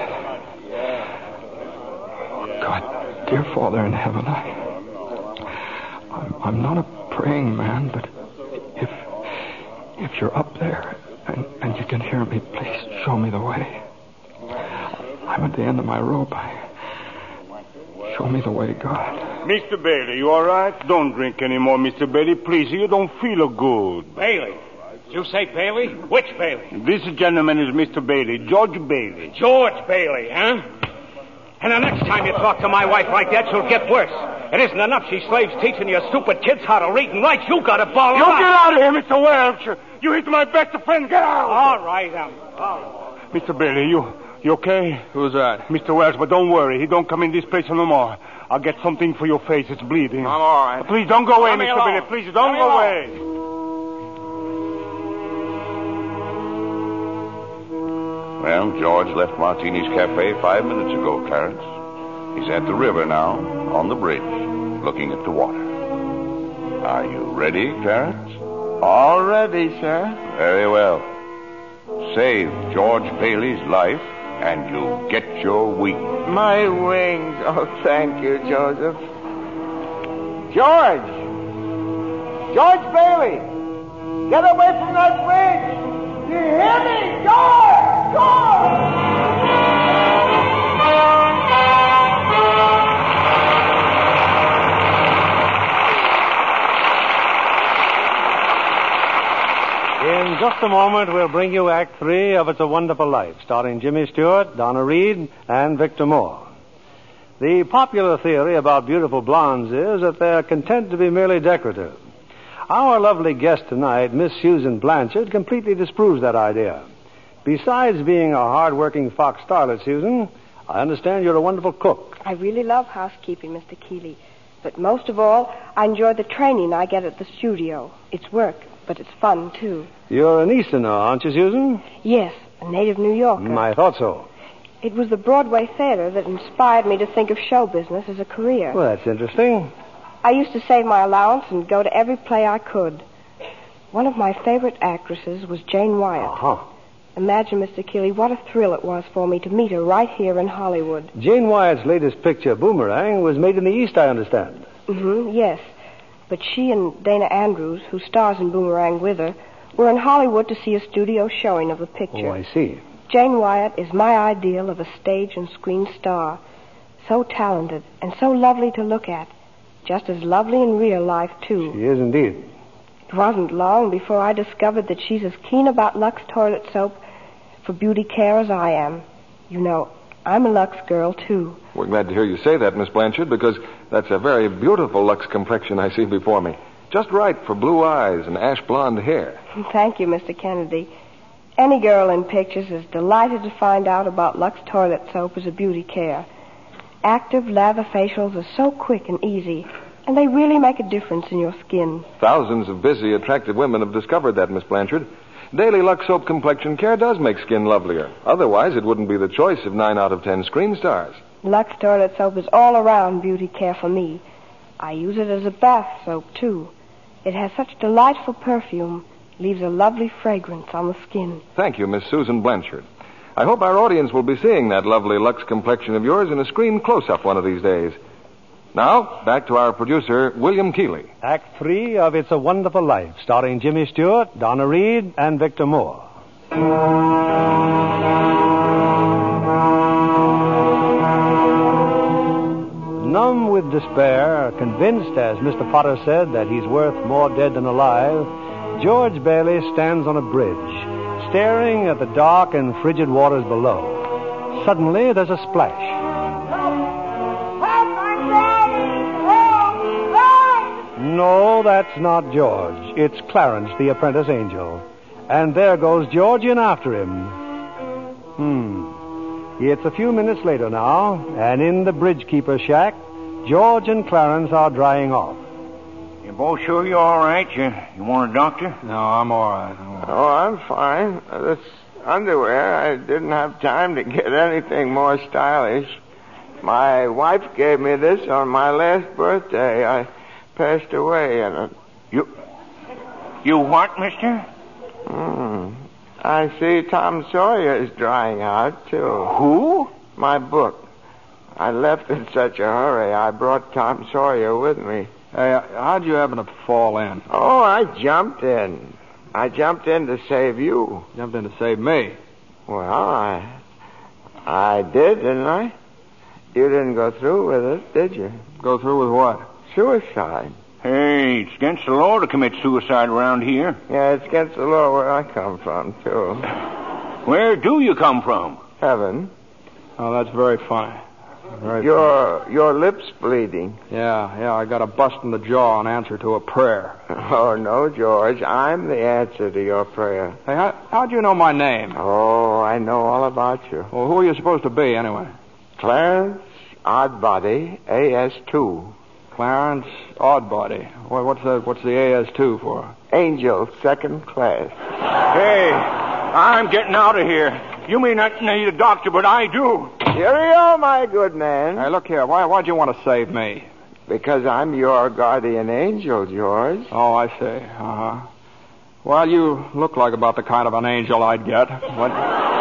Oh, God, dear Father in heaven, I... I'm, I'm not a praying man, but if... if you're up there and, and you can hear me, please show me the way. I'm at the end of my rope. I... Show me the way, God. Mister Bailey, you all right? Don't drink anymore, Mister Bailey. Please, you don't feel good. Bailey? Did you say Bailey? Which Bailey? This gentleman is Mister Bailey, George Bailey. George Bailey, huh? And the next time you talk to my wife like that, she'll get worse. It isn't enough she slaves teaching you stupid kids how to read and write. You got to ball You out. get out of here, Mister Welch. You hit my best friend. Get out. All right, um, all right. Mister Bailey, you you okay? Who's that? Mister Welch, but don't worry. He don't come in this place no more. I'll get something for your face. It's bleeding. I'm all right. Please don't go away, Let me Mister alone. Bailey. Please don't Let me go alone. away. Well, George left Martini's Cafe five minutes ago, Clarence. He's at the river now, on the bridge, looking at the water. Are you ready, Clarence? All ready, sir. Very well. Save George Bailey's life, and you'll get your wings. My wings. Oh, thank you, Joseph. George! George Bailey! Get away from that bridge! You hear me? George! George! In just a moment, we'll bring you Act Three of It's a Wonderful Life, starring Jimmy Stewart, Donna Reed, and Victor Moore. The popular theory about beautiful blondes is that they're content to be merely decorative. Our lovely guest tonight, Miss Susan Blanchard, completely disproves that idea. Besides being a hard-working fox starlet, Susan, I understand you're a wonderful cook. I really love housekeeping, Mister Keeley. But most of all, I enjoy the training I get at the studio. It's work, but it's fun, too. You're an Easterner, aren't you, Susan? Yes, a native New Yorker. Mm, I thought so. It was the Broadway theater that inspired me to think of show business as a career. Well, that's interesting. I used to save my allowance and go to every play I could. One of my favorite actresses was Jane Wyatt. Uh-huh. Imagine, Mister Keeley, what a thrill it was for me to meet her right here in Hollywood. Jane Wyatt's latest picture, Boomerang, was made in the East, I understand. Mm-hmm, yes. But she and Dana Andrews, who stars in Boomerang with her, were in Hollywood to see a studio showing of the picture. Oh, I see. Jane Wyatt is my ideal of a stage and screen star. So talented and so lovely to look at. Just as lovely in real life, too. She is indeed. It wasn't long before I discovered that she's as keen about Lux toilet soap for beauty care as I am. You know, I'm a Lux girl, too. We're glad to hear you say that, Miss Blanchard, because that's a very beautiful Lux complexion I see before me. Just right for blue eyes and ash blonde hair. Thank you, Mister Kennedy. Any girl in pictures is delighted to find out about Lux toilet soap as a beauty care. Active lather facials are so quick and easy, and they really make a difference in your skin. Thousands of busy, attractive women have discovered that, Miss Blanchard. Daily Lux Soap Complexion Care does make skin lovelier. Otherwise, it wouldn't be the choice of nine out of ten screen stars. Lux toilet soap is all-around beauty care for me. I use it as a bath soap, too. It has such delightful perfume, leaves a lovely fragrance on the skin. Thank you, Miss Susan Blanchard. I hope our audience will be seeing that lovely Lux complexion of yours in a screen close-up one of these days. Now, back to our producer, William Keeley. Act Three of It's a Wonderful Life, starring Jimmy Stewart, Donna Reed, and Victor Moore. Numb with despair, convinced, as Mister Potter said, that he's worth more dead than alive, George Bailey stands on a bridge, staring at the dark and frigid waters below. Suddenly, there's a splash. no, that's not George. It's Clarence, the apprentice angel. And there goes George in after him. Hmm. It's a few minutes later now, and in the bridge-keeper's shack, George and Clarence are drying off. You both sure you're all right? You, you want a doctor? No, I'm all right. I'm all right. Oh, I'm fine. This underwear, I didn't have time to get anything more stylish. My wife gave me this on my last birthday. I passed away in it. You... You what, mister? Hmm. I see Tom Sawyer is drying out, too. Who? My book. I left in such a hurry, I brought Tom Sawyer with me. Hey, how'd you happen to fall in? Oh, I jumped in. I jumped in to save you. Jumped in to save me? Well, I... I did, didn't I? You didn't go through with it, did you? Go through with what? Suicide. Hey, it's against the law to commit suicide around here. Yeah, it's against the law where I come from, too. Where do you come from? Heaven. Oh, that's very funny. Very your funny. Your lips bleeding. Yeah, yeah, I got a bust in the jaw in answer to a prayer. Oh, no, George. I'm the answer to your prayer. Hey, how, how'd you know my name? Oh, I know all about you. Well, who are you supposed to be, anyway? Clarence Oddbody, A S two. Clarence Oddbody. What, what's the what's the A S two for? Angel, second class. Hey, I'm getting out of here. You may not need a doctor, but I do. Cheerio, my good man. Hey, look here. Why, why'd you want to save me? Because I'm your guardian angel, George. Oh, I see. Uh-huh. Well, you look like about the kind of an angel I'd get. What,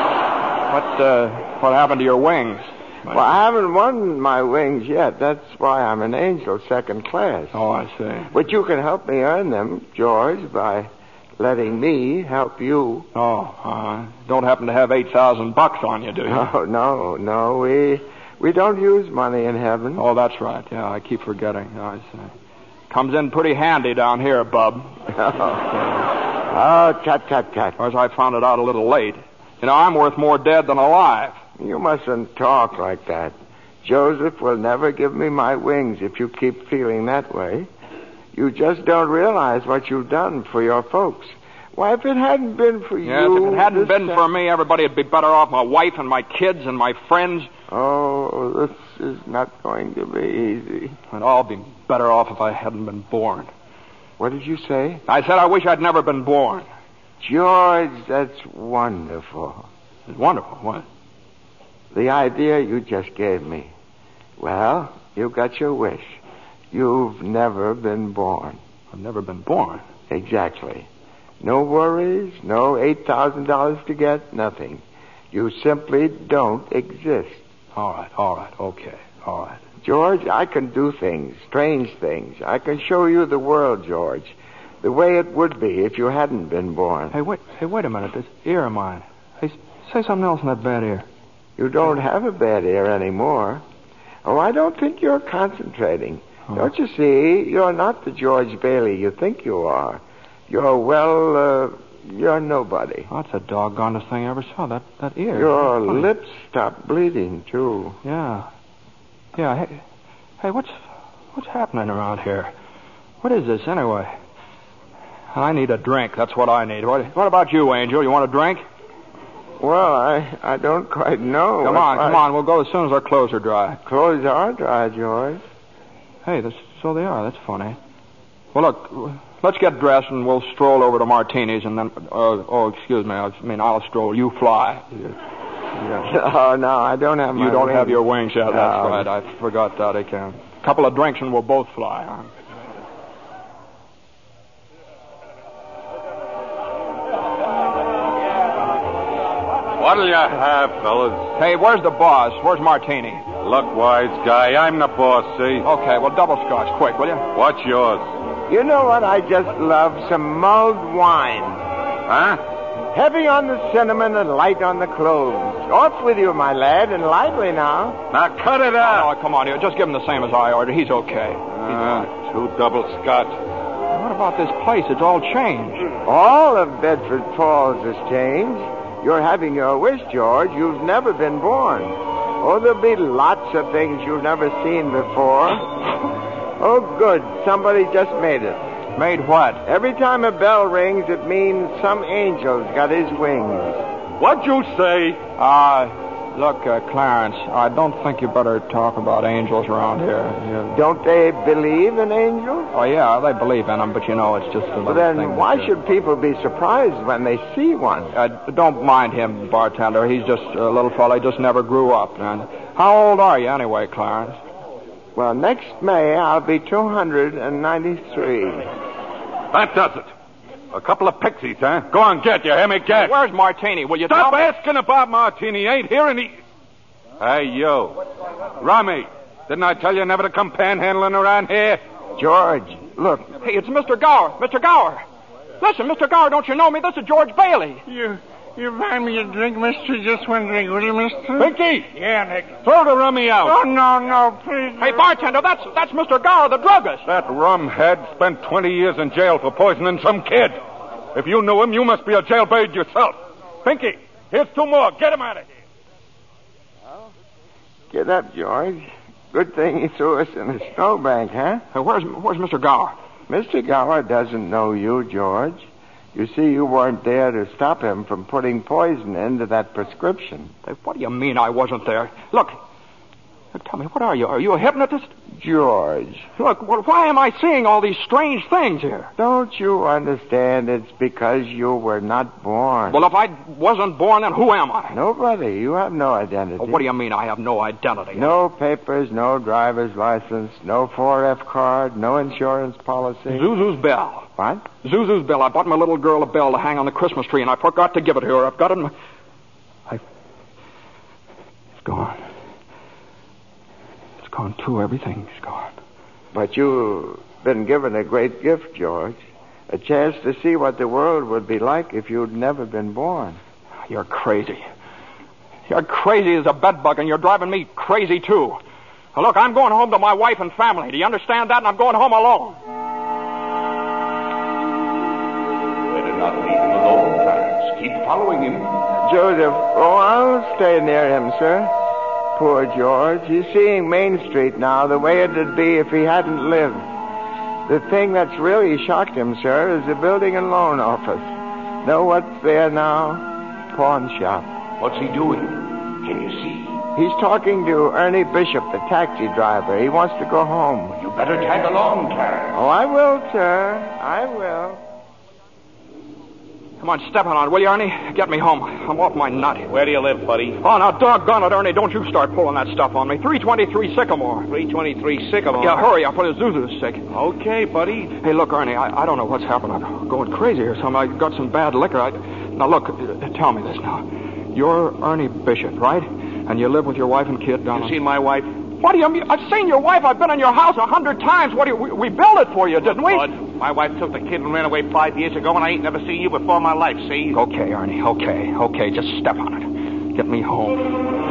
what, uh, what happened to your wings? Well, I haven't won my wings yet. That's why I'm an angel, second class. Oh, I see. But you can help me earn them, George, by letting me help you. Oh, uh, don't happen to have eight thousand bucks on you, do you? No, no, no. We we don't use money in heaven. Oh, that's right. Yeah, I keep forgetting. Oh, I see. Comes in pretty handy down here, bub. Oh, tut, tut, tut. Of course, I found it out a little late. You know, I'm worth more dead than alive. You mustn't talk like that. Joseph will never give me my wings if you keep feeling that way. You just don't realize what you've done for your folks. Why, if it hadn't been for yes, you... if it hadn't been time... for me, everybody would be better off. My wife and my kids and my friends. Oh, this is not going to be easy. And I'll be better off if I hadn't been born. What did you say? I said I wish I'd never been born. George, that's wonderful. It's wonderful. What? The idea you just gave me. Well, you got your wish. You've never been born. I've never been born? Exactly. No worries, no eight thousand dollars to get, nothing. You simply don't exist. All right, all right, okay, all right. George, I can do things, strange things. I can show you the world, George, the way it would be if you hadn't been born. Hey, wait, hey, wait a minute. This ear of mine. Hey, say something else in that bad ear. You don't have a bad ear anymore. Oh, I don't think you're concentrating. Oh. Don't you see? You're not the George Bailey you think you are. You're, well, uh, you're nobody. Oh, that's the doggonest thing I ever saw, that, that ear. Your lips stopped bleeding, too. Yeah. Yeah, hey, hey, what's what's happening around here? What is this, anyway? I need a drink. That's what I need. What, what about you, Angel? You want a drink? Well, I, I don't quite know. Come on, come I... on. We'll go as soon as our clothes are dry. Clothes are dry, George. Hey, this, so they are. That's funny. Well, look, let's get dressed and we'll stroll over to Martini's and then... Uh, oh, excuse me. I mean, I'll stroll. You fly. Yeah. Oh, no, I don't have my You don't wings. have your wings yet. No. That's right. I forgot that again. A couple of drinks and we'll both fly, huh? What'll you have, fellas? Hey, where's the boss? Where's Martini? Look, wise guy, I'm the boss, see? Okay, well, double scotch, quick, will you? What's yours? You know what I just love? Some mulled wine. Huh? Heavy on the cinnamon and light on the cloves. Off with you, my lad, and lively now. Now, cut it out. Oh, come on here. Just give him the same as I ordered. He's okay. Uh, He's two double scotch. What about this place? It's all changed. All of Bedford Falls has changed. You're having your wish, George. You've never been born. Oh, there'll be lots of things you've never seen before. Oh, good. Somebody just made it. Made what? Every time a bell rings, it means some angel's got his wings. What'd you say? Uh, look, uh, Clarence, I don't think you better talk about angels around here. You... Don't they believe in angels? Oh, yeah, they believe in them, but you know, it's just a little well, then thing. why should people be surprised when they see one? Uh, don't mind him, bartender. He's just a little fellow. He just never grew up. And how old are you anyway, Clarence? Well, next May, I'll be two hundred ninety-three. That does it. A couple of pixies, huh? Go on, get, you hear me? Get. Where's Martini? Will you Stop tell me? asking about Martini. Ain't here any... Hey, you. Rummy, didn't I tell you never to come panhandling around here? George, look. Hey, it's Mister Gower. Mister Gower. Listen, Mister Gower, don't you know me? This is George Bailey. You... You buy me a drink, mister? Just one drink, will you, mister? Pinky! Yeah, Nick. Throw the rummy out. Oh, no, no, please. Hey, bartender, that's that's Mister Gower, the druggist. That rumhead spent twenty years in jail for poisoning some kid. If you knew him, you must be a jailbird yourself. Pinky, here's two more. Get him out of here. Well, get up, George. Good thing he threw us in a snowbank, huh? Hey, where's, where's Mister Gower? Mister Gower doesn't know you, George. You see, you weren't there to stop him from putting poison into that prescription. Hey, what do you mean I wasn't there? Look, look, tell me, what are you? Are you a hypnotist? George. Look, well, why am I seeing all these strange things here? Don't you understand? It's because you were not born. Well, if I wasn't born, then who am I? Nobody. You have no identity. Oh, what do you mean I have no identity? No papers, no driver's license, no four F card, no insurance policy. Zuzu's bell. What? Zuzu's bell. I bought my little girl a bell to hang on the Christmas tree, and I forgot to give it to her. I've got it in my... I... It's gone. It's gone, too. Everything's gone. But you've been given a great gift, George. A chance to see what the world would be like if you'd never been born. You're crazy. You're crazy as a bedbug, and you're driving me crazy, too. Now, look, I'm going home to my wife and family. Do you understand that? And I'm going home alone. Better not leave him alone, Clarence. Keep following him. Joseph, oh, I'll stay near him, sir. Poor George. He's seeing Main Street now the way it'd be if he hadn't lived. The thing that's really shocked him, sir, is the building and loan office. Know what's there now? Pawn shop. What's he doing? Can you see? He's talking to Ernie Bishop, the taxi driver. He wants to go home. You better tag along, Clarence. Oh, I will, sir. I will. Come on, step on it, will you, Ernie? Get me home. I'm off my nut. Where do you live, buddy? Oh, now, doggone it, Ernie. Don't you start pulling that stuff on me. three twenty-three Sycamore. three twenty-three Sycamore? Yeah, hurry. I'll put his Zuzu's sick. Okay, buddy. Hey, look, Ernie, I, I don't know what's happened. I'm going crazy or something. I got some bad liquor. I... Now, look, uh, tell me this now. You're Ernie Bishop, right? And you live with your wife and kid down... You seen my wife? What do you mean? I've seen your wife. I've been in your house a hundred times. What do you... We, we built it for you, didn't we? Bud, my wife took the kid and ran away five years ago, and I ain't never seen you before in my life, see? Okay, Ernie, okay, okay. Just step on it. Get me home.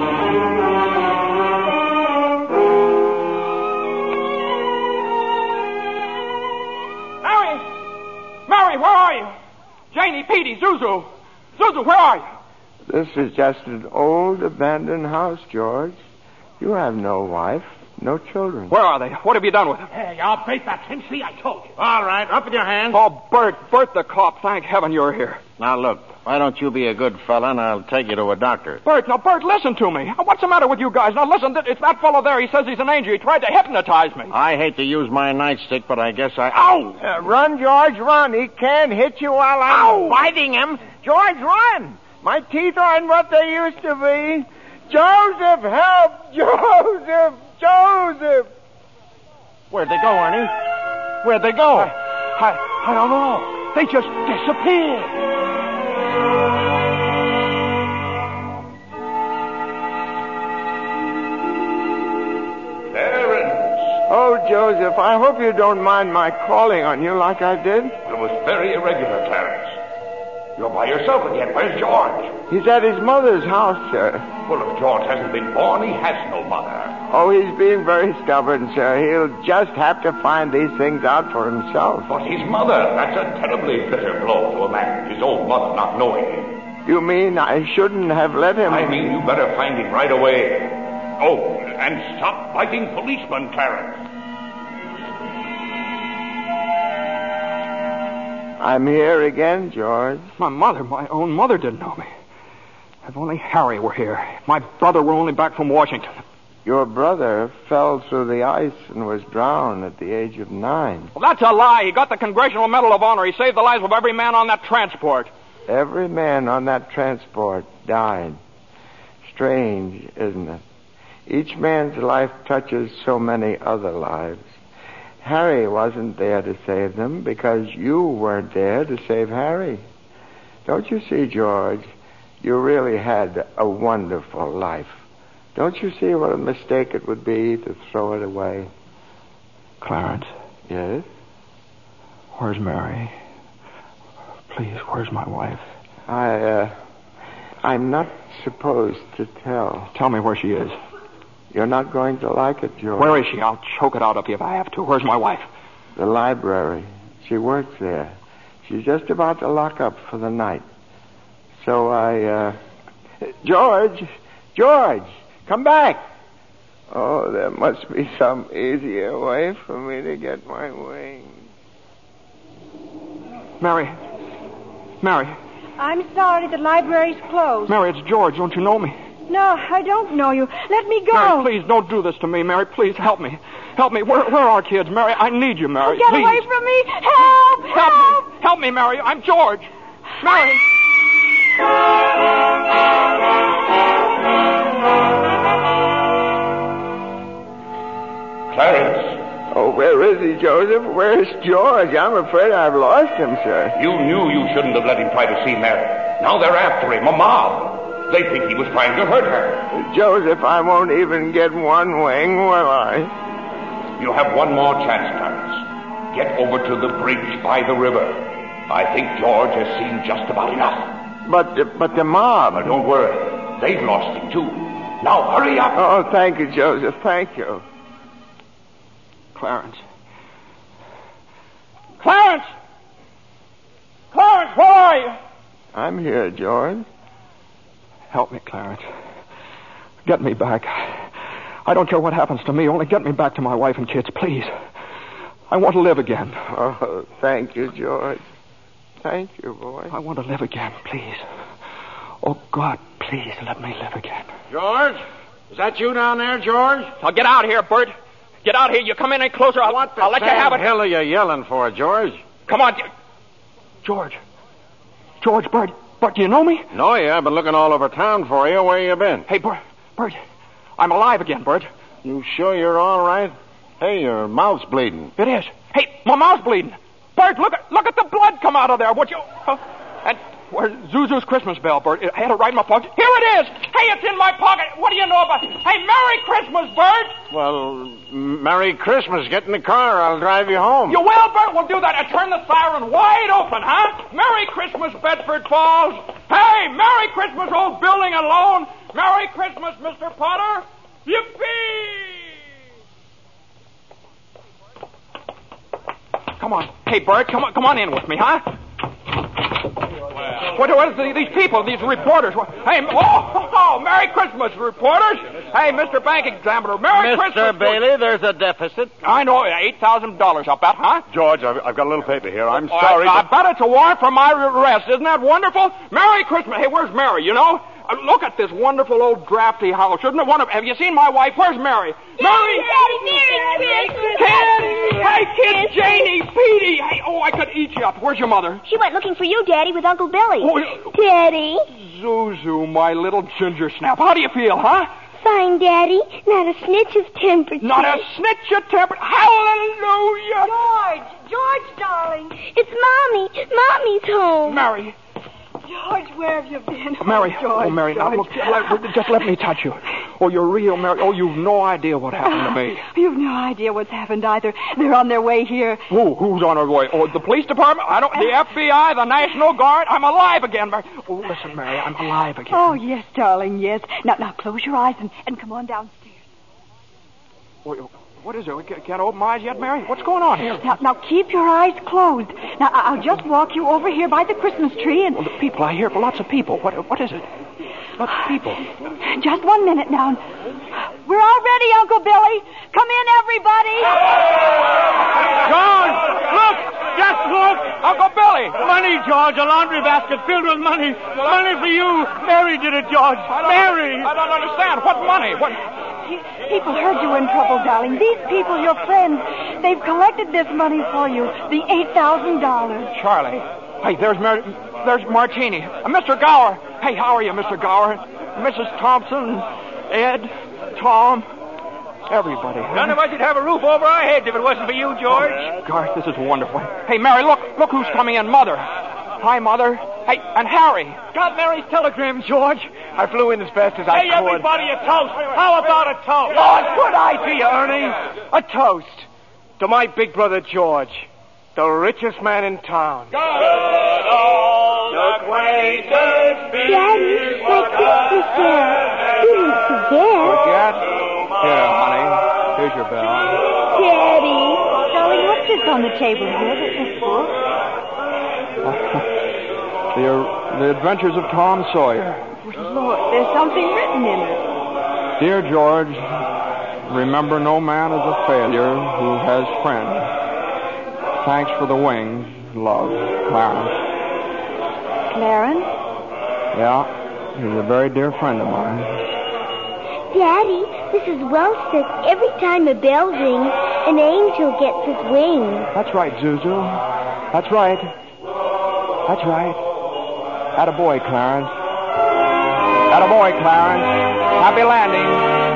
Mary! Mary, where are you? Janie, Petey, Zuzu. Zuzu, where are you? This is just an old abandoned house, George. You have no wife, no children. Where are they? What have you done with them? Hey, I'll bait that tin. See, I told you. All right, up with your hands. Oh, Bert, Bert the cop. Thank heaven you're here. Now, look, why don't you be a good fella and I'll take you to a doctor? Bert, now, Bert, listen to me. What's the matter with you guys? Now, listen, it's that fellow there. He says he's an angel. He tried to hypnotize me. I hate to use my nightstick, but I guess I... Ow! Uh, run, George, run. He can't hit you while I'm Ow! biting him. George, run. My teeth aren't what they used to be. Joseph, help! Joseph! Joseph! Where'd they go, Ernie? Where'd they go? I, I, I don't know. They just disappeared. Clarence! Oh, Joseph, I hope you don't mind my calling on you like I did. It was very irregular, Clarence. You're by yourself again. Where's George? He's at his mother's house, sir. Well, if George hasn't been born, he has no mother. Oh, he's being very stubborn, sir. He'll just have to find these things out for himself. But his mother, that's a terribly bitter blow to a man, his own mother not knowing him. You mean I shouldn't have let him... I mean you better find him right away. Oh, and stop fighting policemen, Clarence. I'm here again, George. My mother, my own mother didn't know me. If only Harry were here. If my brother were only back from Washington. Your brother fell through the ice and was drowned at the age of nine. Well, that's a lie. He got the Congressional Medal of Honor. He saved the lives of every man on that transport. Every man on that transport died. Strange, isn't it? Each man's life touches so many other lives. Harry wasn't there to save them because you weren't there to save Harry. Don't you see, George? You really had a wonderful life. Don't you see what a mistake it would be to throw it away? Clarence. Yes? Where's Mary? Please, where's my wife? I, uh, I'm not supposed to tell. Tell me where she is. You're not going to like it, George. Where is she? I'll choke it out of you if I have to. Where's my wife? The library. She works there. She's just about to lock up for the night. So I, uh... George! George! Come back! Oh, there must be some easier way for me to get my wings. Mary. Mary. I'm sorry, the library's closed. Mary, it's George. Don't you know me? No, I don't know you. Let me go. Mary, please, don't do this to me. Mary, please, help me. Help me. Where, where are kids? Mary, I need you, Mary. Oh, get please. away from me. Help! Help! Help me. Help me, Mary. I'm George. Mary. Clarence. Oh, where is he, Joseph? Where's George? I'm afraid I've lost him, sir. You knew you shouldn't have let him try to see Mary. Now they're after him, a mob. They think he was trying to hurt her. Joseph, I won't even get one wing, will I? You have one more chance, Clarence. Get over to the bridge by the river. I think George has seen just about enough. But the, but the mob... But don't worry. They've lost him, too. Now, hurry up. Oh, thank you, Joseph. Thank you. Clarence. Clarence! Clarence, where are you? I'm here, George. Help me, Clarence. Get me back. I don't care what happens to me. Only get me back to my wife and kids, please. I want to live again. Oh, thank you, George. Thank you, boy. I want to live again, please. Oh, God, please let me live again. George? Is that you down there, George? Now get out of here, Bert. Get out of here. You come in any closer, I'll, what the I'll let you have it. What the hell are you yelling for, George? Come on. George. George, Bert. Bert, do you know me? No, yeah. I've been looking all over town for you. Where you been? Hey, Bert. Bert. I'm alive again, Bert. You sure you're all right? Hey, your mouth's bleeding. It is. Hey, my mouth's bleeding. Bert, look at look at the blood come out of there, would you? Uh, and where's Zuzu's Christmas bell, Bert? I had it right in my pocket. Here it is. Hey, it's in my pocket. What do you know about it? Hey, Merry Christmas, Bert. Well, Merry Christmas. Get in the car. I'll drive you home. You will, Bert? We'll do that. And turn the siren wide open, huh? Merry Christmas, Bedford Falls. Hey, Merry Christmas, old building and loan. Merry Christmas, Mister Potter. Yippee! Come on. Hey, Bert, come on, come on in with me, huh? What, what is the, these people, these reporters? What, hey, oh, oh, Merry Christmas, reporters. Hey, Mister Bank Examiner, Merry Mister Christmas. Mister Bailey, there's a deficit. I know, eight thousand dollars, I'll bet, huh? George, I've, I've got a little paper here. I'm Oh, sorry. I, I but... bet it's a warrant for my arrest. Isn't that wonderful? Merry Christmas. Hey, where's Mary, you know? Uh, look at this wonderful old drafty house. Shouldn't it want to... Have you seen my wife? Where's Mary? Mary! Merry Christmas. Kids! Hey, kids! Janie! Petey! Hey, oh, I could eat you up. Where's your mother? She went looking for you, Daddy, with Uncle Billy. Oh, Daddy. Zuzu, my little ginger snap. How do you feel, huh? Fine, Daddy. Not a snitch of temper. Not a snitch of temper. Hallelujah! George! George, darling. It's Mommy. Mommy's home. Mary. George, where have you been? Mary. Oh, George, oh Mary, now George. look, let, just let me touch you. Oh, you're real, Mary. Oh, you've no idea what happened to me. You've no idea what's happened either. They're on their way here. Who? Who's on their way? Oh, the police department? I don't. The F B I, the National Guard. I'm alive again, Mary. Oh, listen, Mary, I'm alive again. Oh, yes, darling, yes. Now, now, close your eyes and, and come on downstairs. Oh, what is it? We can't open my eyes yet, Mary? What's going on here? Now, now, keep your eyes closed. Now, I- I'll just walk you over here by the Christmas tree and... Well, the people, I hear lots of people. What? What is it? Lots of people. Just one minute now. We're all ready, Uncle Billy. Come in, everybody. John, look! Just look! Uncle Billy! Charlie! Money, George. A laundry basket filled with money. Money for you. Mary did it, George. Mary! I don't understand. What money? What? People heard you were in trouble, darling. These people, your friends, they've collected this money for you. The eight thousand dollars. Charlie. Hey, there's Mar- there's Martini. Uh, Mister Gower. Hey, how are you, Mister Gower? Missus Thompson, Ed, Tom, everybody. None of us would have a roof over our heads if it wasn't for you, George. Oh, gosh, this is wonderful. Hey, Mary, look, look who's coming in. Mother. Hi, Mother. Hey, and Harry. Got Mary's telegram, George. I flew in as fast as I hey, could. Hey, everybody, a toast. How about a toast? Oh, good idea, Ernie. A toast to my big brother, George, the richest man in town. Good old acquaintance. Daddy, my Christmas bell. You didn't forget. Forget? Here, honey. Here's your bell. Daddy. Darling, what's this on the table here? This book? the, the Adventures of Tom Sawyer. Lord, there's something written in it. Dear George, remember no man is a failure who has friends. Thanks for the wings. Love, Clarence. Clarence? Yeah, he's a very dear friend of mine. Daddy, Missus Welch says every time a bell rings, an angel gets his wings. That's right, Zuzu. That's right. That's right. Attaboy, Clarence. Attaboy, Clarence. Happy landing.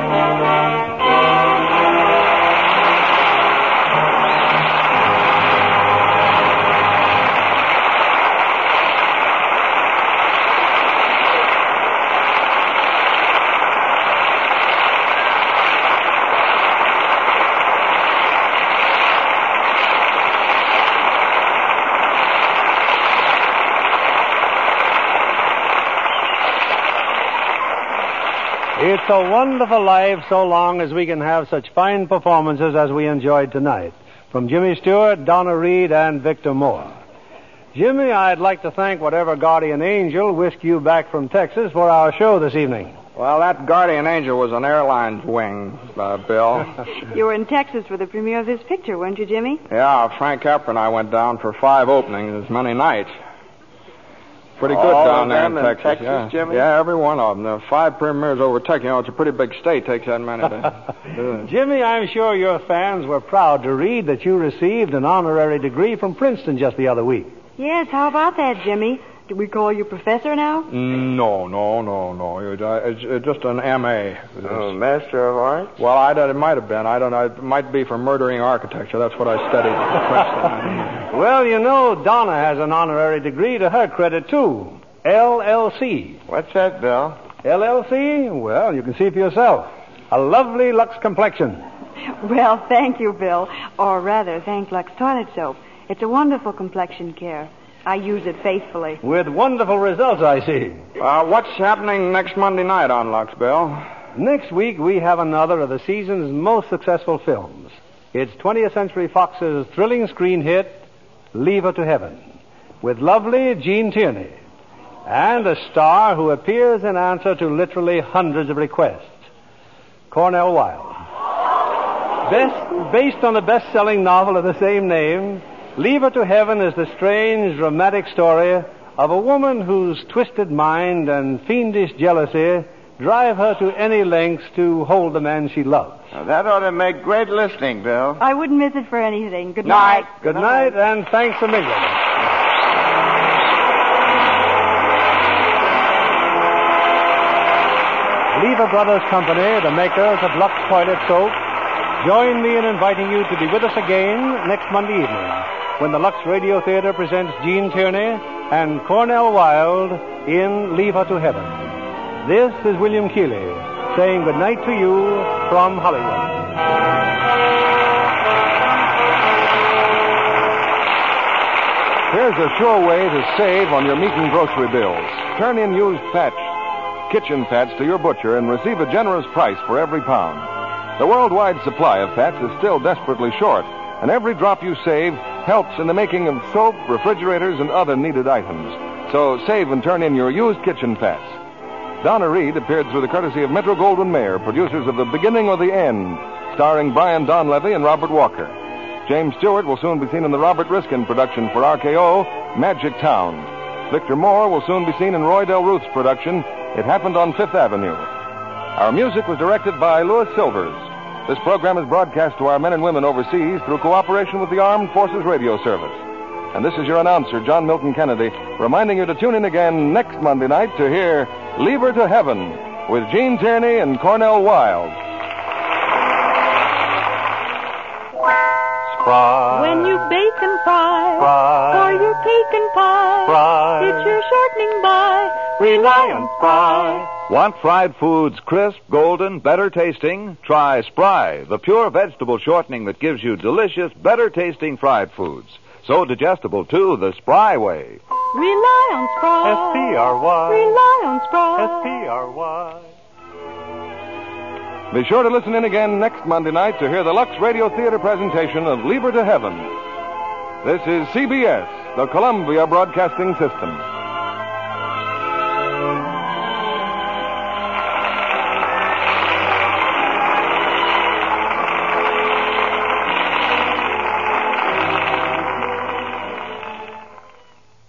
It's a wonderful life so long as we can have such fine performances as we enjoyed tonight. From Jimmy Stewart, Donna Reed, and Victor Moore. Jimmy, I'd like to thank whatever guardian angel whisked you back from Texas for our show this evening. Well, that guardian angel was an airline's wing, uh, Bill. You were in Texas for the premiere of this picture, weren't you, Jimmy? Yeah, Frank Capra and I went down for five openings as many nights. Pretty good All down of there them in in Texas. Texas, yeah. Jimmy? Yeah, every one of them. The five premieres over Texas. You know, it's a pretty big state. Takes that many to do it. Jimmy, I'm sure your fans were proud to read that you received an honorary degree from Princeton just the other week. Yes, how about that, Jimmy? Do we call you professor now? No, no, no, no. It's, it's just an M A. Oh, Master of Arts? Well, I, it might have been. I don't know. It might be for murdering architecture. That's what I studied at Princeton. Well, you know, Donna has an honorary degree to her credit, too. L L C. What's that, Bill? L L C? Well, you can see for yourself. A lovely Lux complexion. Well, thank you, Bill. Or rather, thank Lux Toilet Soap. It's a wonderful complexion care. I use it faithfully. With wonderful results, I see. Uh, what's happening next Monday night on Lux, Bill? Next week, we have another of the season's most successful films. It's twentieth Century Fox's thrilling screen hit, Leave Her to Heaven, with lovely Gene Tierney, and a star who appears in answer to literally hundreds of requests, Cornell Wilde. Best, based on the best-selling novel of the same name, Leave Her to Heaven is the strange, dramatic story of a woman whose twisted mind and fiendish jealousy drive her to any lengths to hold the man she loves. Now, that ought to make great listening, Bill. I wouldn't miss it for anything. Good night. night. Good night, and thanks a million. Lever Brothers Company, the makers of Lux Toilet Soap, join me in inviting you to be with us again next Monday evening when the Lux Radio Theater presents Gene Tierney and Cornell Wilde in Leave Her to Heaven. This is William Keighley saying good night to you from Hollywood. Here's a sure way to save on your meat and grocery bills. Turn in used patch, kitchen fats to your butcher and receive a generous price for every pound. The worldwide supply of fats is still desperately short, and every drop you save helps in the making of soap, refrigerators, and other needed items. So save and turn in your used kitchen fats. Donna Reed appeared through the courtesy of Metro Goldwyn Mayer, producers of The Beginning or the End, starring Brian Donlevy and Robert Walker. James Stewart will soon be seen in the Robert Riskin production for R K O, Magic Town. Victor Moore will soon be seen in Roy Del Ruth's production, It Happened on Fifth Avenue. Our music was directed by Louis Silvers. This program is broadcast to our men and women overseas through cooperation with the Armed Forces Radio Service. And this is your announcer, John Milton Kennedy, reminding you to tune in again next Monday night to hear Leave Her to Heaven with Gene Tierney and Cornell Wilde. Spry. When you bake and fry, fry. For your cake and pie, fry. It's your shortening by, rely on Spry. Want fried foods crisp, golden, better tasting? Try Spry, the pure vegetable shortening that gives you delicious, better tasting fried foods. So digestible, too, the Spry way. Rely on Spry. S P R Y. Rely on Spry. S P R Y. Be sure to listen in again next Monday night to hear the Lux Radio Theater presentation of Leave Her to Heaven. This is C B S, the Columbia Broadcasting System.